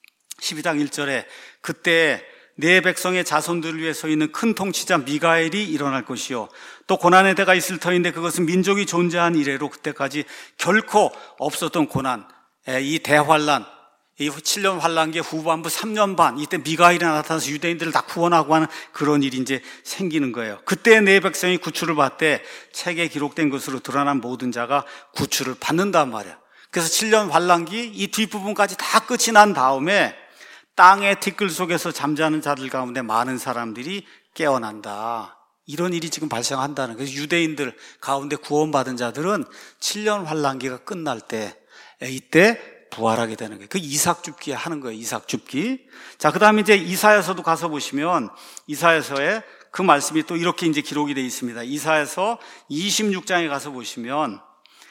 12장 1절에 그때 내 백성의 자손들을 위해 서 있는 큰 통치자 미가엘이 일어날 것이요, 또 고난의 때가 있을 터인데 그것은 민족이 존재한 이래로 그때까지 결코 없었던 고난, 이 대환란, 이 7년 환란기 후반부 3년 반, 이때 미가엘이 나타나서 유대인들을 다 구원하고 하는 그런 일이 이제 생기는 거예요. 그때 내 백성이 구출을 받되 책에 기록된 것으로 드러난 모든 자가 구출을 받는단 말이야. 그래서 7년 환란기 이 뒷부분까지 다 끝이 난 다음에 땅의 티끌 속에서 잠자는 자들 가운데 많은 사람들이 깨어난다. 이런 일이 지금 발생한다는 거예요. 그래서 유대인들 가운데 구원받은 자들은 7년 환란기가 끝날 때 이때 부활하게 되는 거예요. 그 이삭 줍기 하는 거예요. 이삭 줍기. 자, 그 다음에 이제 이사야서도 가서 보시면 이사야서에 그 말씀이 또 이렇게 이제 기록이 되어 있습니다. 이사야서 26장에 가서 보시면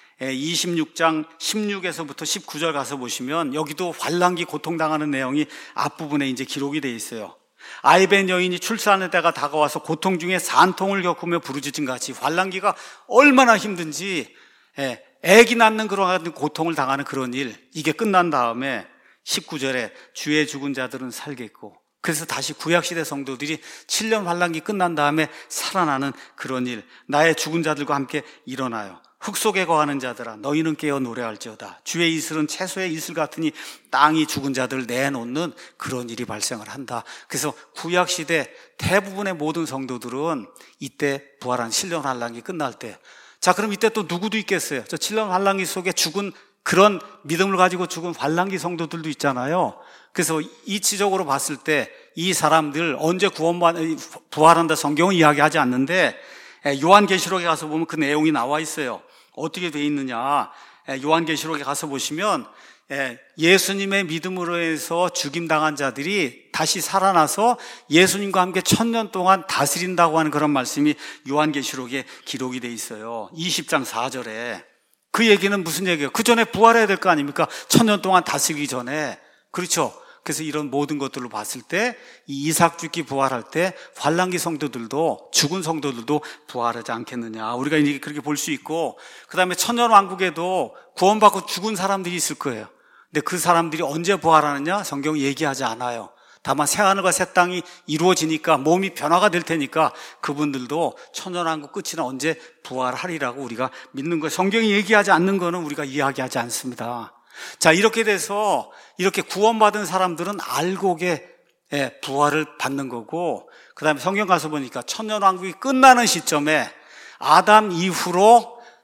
26장 16에서부터 19절 가서 보시면 여기도 환란기 고통당하는 내용이 앞부분에 이제 기록이 되어 있어요. 아이벤 여인이 출산의 때가 다가와서 고통 중에 산통을 겪으며 부르짖은 같이 환란기가 얼마나 힘든지, 애기 낳는 그런 고통을 당하는 그런 일, 이게 끝난 다음에 19절에 주의 죽은 자들은 살겠고, 그래서 다시 구약시대 성도들이 7년 환란기 끝난 다음에 살아나는 그런 일, 나의 죽은 자들과 함께 일어나요. 흙 속에 거하는 자들아 너희는 깨어 노래할지어다. 주의 이슬은 채소의 이슬 같으니 땅이 죽은 자들을 내놓는 그런 일이 발생을 한다. 그래서 구약시대 대부분의 모든 성도들은 이때 부활한 7년 환란기 끝날 때, 자, 그럼 이때 또 누구도 있겠어요? 저 7년 환란기 속에 죽은 그런 믿음을 가지고 죽은 환란기 성도들도 있잖아요. 그래서 이치적으로 봤을 때 이 사람들 언제 부활한다 성경은 이야기하지 않는데 요한계시록에 가서 보면 그 내용이 나와 있어요. 어떻게 돼 있느냐? 요한계시록에 가서 보시면 예수님의 믿음으로 해서 죽임당한 자들이 다시 살아나서 예수님과 함께 1000년 동안 다스린다고 하는 그런 말씀이 요한계시록에 기록이 돼 있어요. 20장 4절에. 그 얘기는 무슨 얘기예요? 그 전에 부활해야 될 거 아닙니까? 1000년 동안 다스리기 전에. 그렇죠? 그래서 이런 모든 것들로 봤을 때 이 이삭 죽기 부활할 때 환란기 성도들도, 죽은 성도들도 부활하지 않겠느냐. 우리가 이제 그렇게 볼 수 있고, 그 다음에 천년 왕국에도 구원받고 죽은 사람들이 있을 거예요. 근데 그 사람들이 언제 부활하느냐? 성경이 얘기하지 않아요. 다만 새하늘과 새 땅이 이루어지니까 몸이 변화가 될 테니까 그분들도 천년왕국 끝이나 언제 부활하리라고 우리가 믿는 거예요. 성경이 얘기하지 않는 거는 우리가 이야기하지 않습니다. 자, 이렇게 돼서 이렇게 구원받은 사람들은 알곡에 부활을 받는 거고, 그 다음에 성경 가서 보니까 천년왕국이 끝나는 시점에 아담 이후로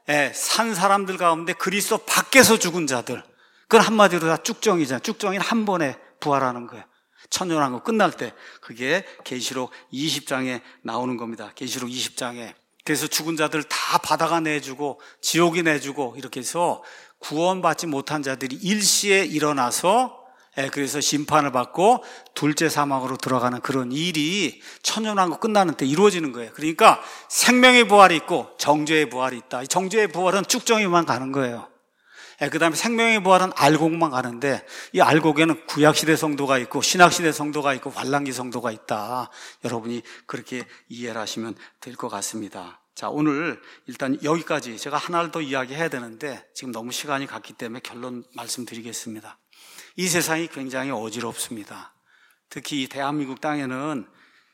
산 사람들 가운데 그리스도 밖에서 죽은 자들, 그건 한마디로 다 쭉정이잖아요. 쭉정이는 한 번에 부활하는 거예요. 천년왕국 끝날 때. 그게 계시록 20장에 나오는 겁니다. 계시록 20장에. 그래서 죽은 자들 다 바다가 내주고 지옥이 내주고 이렇게 해서 구원받지 못한 자들이 일시에 일어나서 그래서 심판을 받고 둘째 사막으로 들어가는 그런 일이 천년왕국 끝나는 때 이루어지는 거예요. 그러니까 생명의 부활이 있고 정죄의 부활이 있다. 이 정죄의 부활은 쭉정이만 가는 거예요. 그 다음에 생명의 부활은 알곡만 가는데, 이 알곡에는 구약시대 성도가 있고 신약시대 성도가 있고 환란기 성도가 있다. 여러분이 그렇게 이해를 하시면 될 것 같습니다. 자, 오늘 일단 여기까지 제가 하나를 더 이야기해야 되는데 지금 너무 시간이 갔기 때문에 결론 말씀드리겠습니다. 이 세상이 굉장히 어지럽습니다. 특히 이 대한민국 땅에는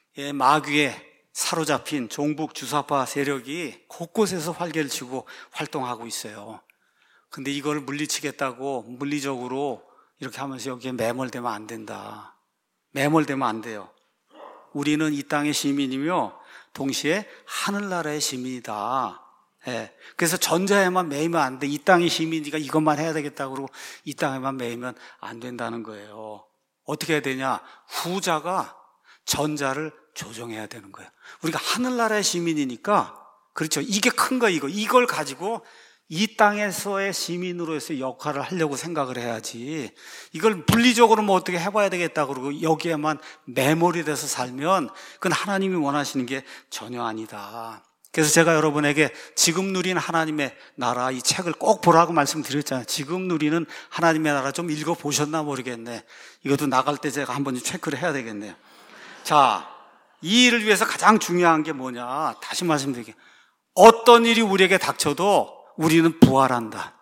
마귀에 사로잡힌 종북 주사파 세력이 곳곳에서 활개를 치고 활동하고 있어요. 근데 이걸 물리치겠다고 물리적으로 이렇게 하면서 여기에 매몰되면 안 된다. 매몰되면 안 돼요. 우리는 이 땅의 시민이며 동시에 하늘나라의 시민이다. 그래서 전자에만 매이면 안 돼. 이 땅의 시민이니까 이것만 해야 되겠다고 그러고 이 땅에만 매이면 안 된다는 거예요. 어떻게 해야 되냐? 후자가 전자를 조정해야 되는 거예요. 우리가 하늘나라의 시민이니까, 그렇죠. 이게 큰 거예요. 이걸 가지고 이 땅에서의 시민으로서 역할을 하려고 생각을 해야지, 이걸 물리적으로 뭐 어떻게 해봐야 되겠다 그러고 여기에만 매몰이 돼서 살면 그건 하나님이 원하시는 게 전혀 아니다. 그래서 제가 여러분에게 지금 누리는 하나님의 나라 이 책을 꼭 보라고 말씀드렸잖아요. 지금 누리는 하나님의 나라 좀 읽어보셨나 모르겠네. 이것도 나갈 때 제가 한번 체크를 해야 되겠네요. 자, 이 일을 위해서 가장 중요한 게 뭐냐, 다시 말씀드릴게요. 어떤 일이 우리에게 닥쳐도 우리는 부활한다.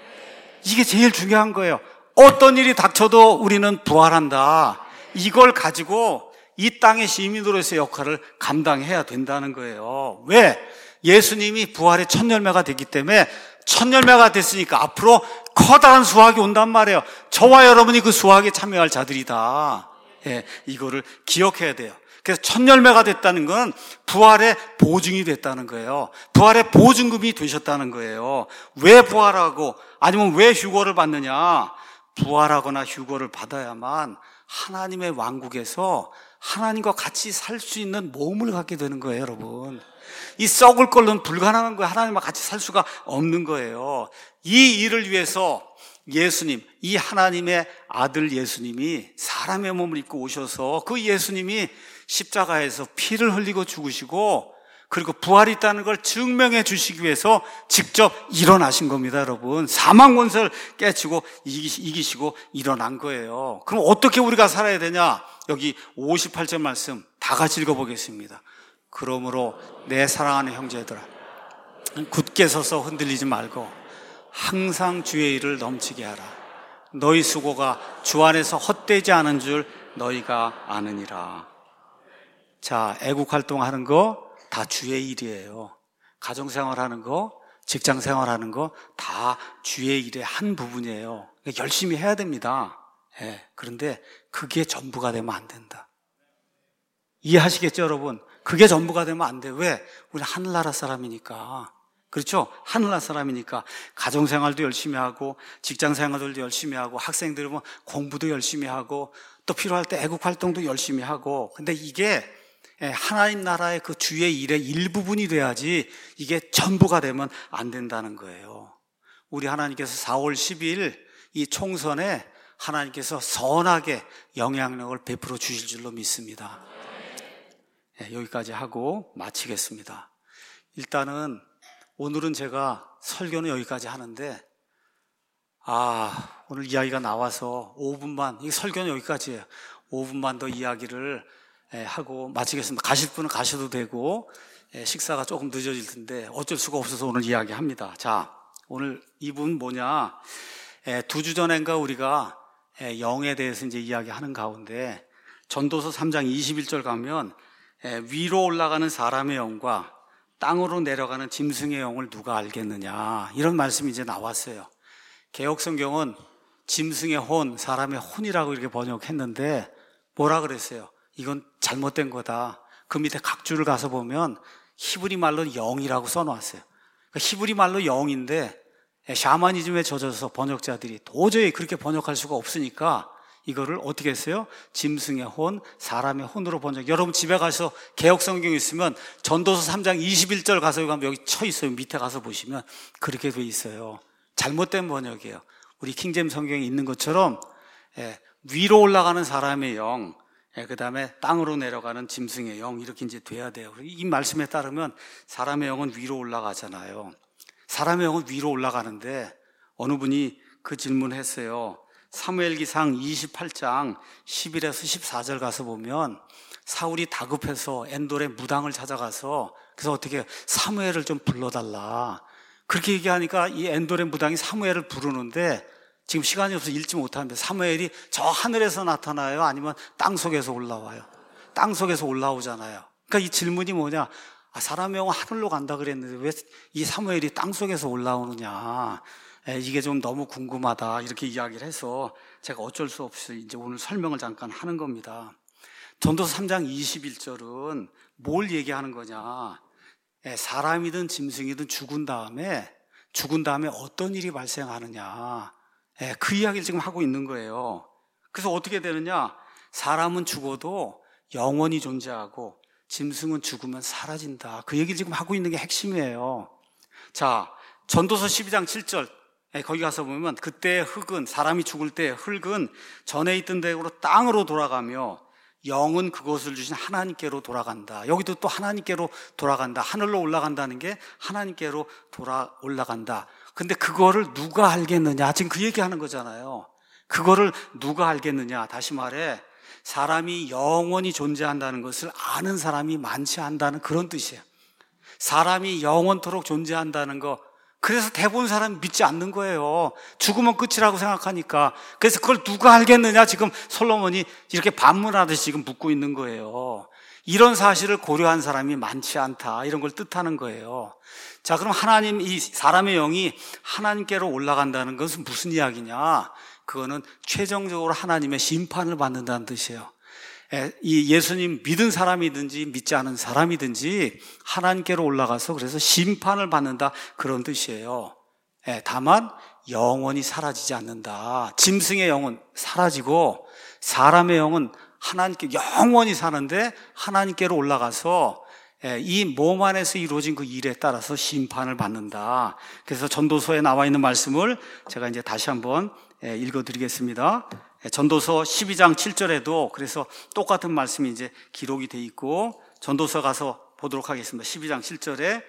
이게 제일 중요한 거예요. 어떤 일이 닥쳐도 우리는 부활한다. 이걸 가지고 이 땅의 시민으로서의 역할을 감당해야 된다는 거예요. 왜? 예수님이 부활의 첫 열매가 됐기 때문에, 첫 열매가 됐으니까 앞으로 커다란 수확이 온단 말이에요. 저와 여러분이 그 수확에 참여할 자들이다. 이거를 기억해야 돼요. 그래서 첫 열매가 됐다는 건 부활의 보증이 됐다는 거예요. 부활의 보증금이 되셨다는 거예요. 왜 부활하고, 아니면 왜 휴거를 받느냐? 부활하거나 휴거를 받아야만 하나님의 왕국에서 하나님과 같이 살 수 있는 몸을 갖게 되는 거예요, 여러분. 이 썩을 걸로는 불가능한 거예요. 하나님과 같이 살 수가 없는 거예요. 이 일을 위해서 예수님, 이 하나님의 아들 예수님이 사람의 몸을 입고 오셔서 그 예수님이 십자가에서 피를 흘리고 죽으시고 그리고 부활이 있다는 걸 증명해 주시기 위해서 직접 일어나신 겁니다, 여러분. 사망 권세를 깨치고 이기시고 일어난 거예요. 그럼 어떻게 우리가 살아야 되냐? 여기 58절 말씀 다 같이 읽어보겠습니다. 그러므로 내 사랑하는 형제들아, 굳게 서서 흔들리지 말고 항상 주의 일을 넘치게 하라. 너희 수고가 주 안에서 헛되지 않은 줄 너희가 아느니라. 자, 애국 활동하는 거 다 주의 일이에요. 가정생활하는 거, 직장생활하는 거 다 주의 일의 한 부분이에요. 그러니까 열심히 해야 됩니다. 그런데 그게 전부가 되면 안 된다. 이해하시겠죠, 여러분? 그게 전부가 되면 안 돼. 왜? 우리 하늘나라 사람이니까. 그렇죠? 하늘나라 사람이니까 가정생활도 열심히 하고 직장생활도 열심히 하고 학생들은 공부도 열심히 하고 또 필요할 때 애국활동도 열심히 하고, 근데 이게 하나님 나라의 그 주의 일의 일부분이 돼야지 이게 전부가 되면 안 된다는 거예요. 우리 하나님께서 4월 10일 이 총선에 하나님께서 선하게 영향력을 베풀어 주실 줄로 믿습니다. 여기까지 하고 마치겠습니다. 일단은 오늘은 제가 설교는 여기까지 하는데, 오늘 이야기가 나와서 5분만, 이 설교는 여기까지예요. 5분만 더 이야기를 하고 마치겠습니다. 가실 분은 가셔도 되고, 식사가 조금 늦어질 텐데 어쩔 수가 없어서 오늘 이야기합니다. 자, 오늘 이분 뭐냐? 2주 전인가 우리가 영에 대해서 이제 이야기하는 가운데 전도서 3장 21절 가면 위로 올라가는 사람의 영과 땅으로 내려가는 짐승의 영을 누가 알겠느냐, 이런 말씀이 이제 나왔어요. 개역성경은 짐승의 혼, 사람의 혼이라고 이렇게 번역했는데 뭐라 그랬어요? 이건 잘못된 거다. 그 밑에 각 줄을 가서 보면 히브리 말로 영이라고 써놓았어요. 히브리 말로 영인데 샤머니즘에 젖어서 번역자들이 도저히 그렇게 번역할 수가 없으니까 이거를 어떻게 했어요? 짐승의 혼, 사람의 혼으로 번역. 여러분 집에 가서 개역성경 있으면 전도서 3장 21절 가서 여기 쳐 있어요. 밑에 가서 보시면 그렇게 돼 있어요. 잘못된 번역이에요. 우리 킹제임 성경에 있는 것처럼 위로 올라가는 사람의 영, 그 다음에 땅으로 내려가는 짐승의 영, 이렇게 이제 돼야 돼요. 이 말씀에 따르면 사람의 영은 위로 올라가잖아요. 사람의 영은 위로 올라가는데 어느 분이 그 질문을 했어요. 사무엘기상 28장 11에서 14절 가서 보면 사울이 다급해서 엔돌의 무당을 찾아가서 그래서 어떻게 사무엘을 좀 불러달라 그렇게 얘기하니까 이 엔돌의 무당이 사무엘을 부르는데 지금 시간이 없어서 읽지 못하는데 사무엘이 저 하늘에서 나타나요? 아니면 땅속에서 올라와요? 땅속에서 올라오잖아요. 그러니까 이 질문이 뭐냐? 사람의 영은 하늘로 간다 그랬는데 왜 이 사무엘이 땅속에서 올라오느냐? 이게 좀 너무 궁금하다 이렇게 이야기를 해서 제가 어쩔 수 없이 이제 오늘 설명을 잠깐 하는 겁니다. 전도서 3장 21절은 뭘 얘기하는 거냐? 사람이든 짐승이든 죽은 다음에 어떤 일이 발생하느냐? 그 이야기를 지금 하고 있는 거예요. 그래서 어떻게 되느냐? 사람은 죽어도 영원히 존재하고 짐승은 죽으면 사라진다. 그 얘기를 지금 하고 있는 게 핵심이에요. 자, 전도서 12장 7절 거기 가서 보면 그때의 흙은 사람이 죽을 때의 흙은 전에 있던 대로 땅으로 돌아가며 영은 그것을 주신 하나님께로 돌아간다. 여기도 또 하나님께로 돌아간다. 하늘로 올라간다는 게 하나님께로 올라간다. 근데 그거를 누가 알겠느냐? 지금 그 얘기하는 거잖아요. 그거를 누가 알겠느냐? 다시 말해 사람이 영원히 존재한다는 것을 아는 사람이 많지 않다는 그런 뜻이에요. 사람이 영원토록 존재한다는 거, 그래서 대부분 사람이 믿지 않는 거예요. 죽으면 끝이라고 생각하니까. 그래서 그걸 누가 알겠느냐? 지금 솔로몬이 이렇게 반문하듯이 지금 묻고 있는 거예요. 이런 사실을 고려한 사람이 많지 않다. 이런 걸 뜻하는 거예요. 자, 그럼 이 사람의 영이 하나님께로 올라간다는 것은 무슨 이야기냐? 그거는 최종적으로 하나님의 심판을 받는다는 뜻이에요. 이 예수님 믿은 사람이든지 믿지 않은 사람이든지 하나님께로 올라가서 그래서 심판을 받는다 그런 뜻이에요. 다만 영원히 사라지지 않는다. 짐승의 영은 사라지고 사람의 영은 하나님께 영원히 사는데 하나님께로 올라가서 이 몸 안에서 이루어진 그 일에 따라서 심판을 받는다. 그래서 전도서에 나와 있는 말씀을 제가 이제 다시 한번 읽어드리겠습니다. 전도서 12장 7절에도 그래서 똑같은 말씀이 이제 기록이 돼 있고 전도서 가서 보도록 하겠습니다. 12장 7절에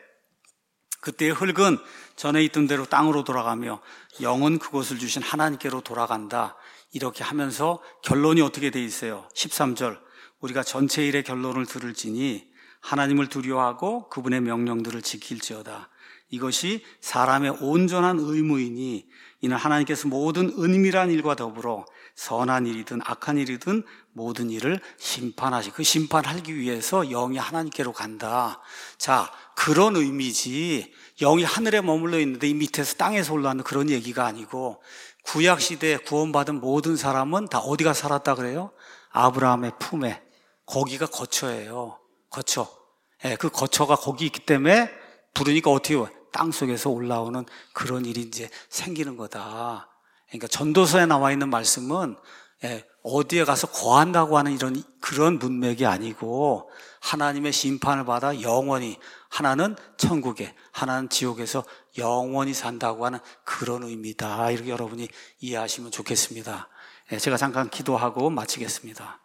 그때의 흙은 전에 있던 대로 땅으로 돌아가며 영은 그곳을 주신 하나님께로 돌아간다. 이렇게 하면서 결론이 어떻게 돼 있어요? 13절 우리가 전체 일의 결론을 들을지니 하나님을 두려워하고 그분의 명령들을 지킬지어다. 이것이 사람의 온전한 의무이니 이는 하나님께서 모든 은밀한 일과 더불어 선한 일이든 악한 일이든 모든 일을 심판하시. 그 심판하기 위해서 영이 하나님께로 간다. 자, 그런 의미지. 영이 하늘에 머물러 있는데 이 밑에서 땅에서 올라오는 그런 얘기가 아니고 구약 시대에 구원받은 모든 사람은 다 어디가 살았다 그래요? 아브라함의 품에. 거기가 거처예요. 거처. 그 거처가 거기 있기 때문에 부르니까 어떻게 해요? 땅 속에서 올라오는 그런 일이 이제 생기는 거다. 그러니까 전도서에 나와 있는 말씀은 어디에 가서 거한다고 하는 그런 문맥이 아니고 하나님의 심판을 받아 영원히 하나는 천국에 하나는 지옥에서 영원히 산다고 하는 그런 의미다. 이렇게 여러분이 이해하시면 좋겠습니다. 제가 잠깐 기도하고 마치겠습니다.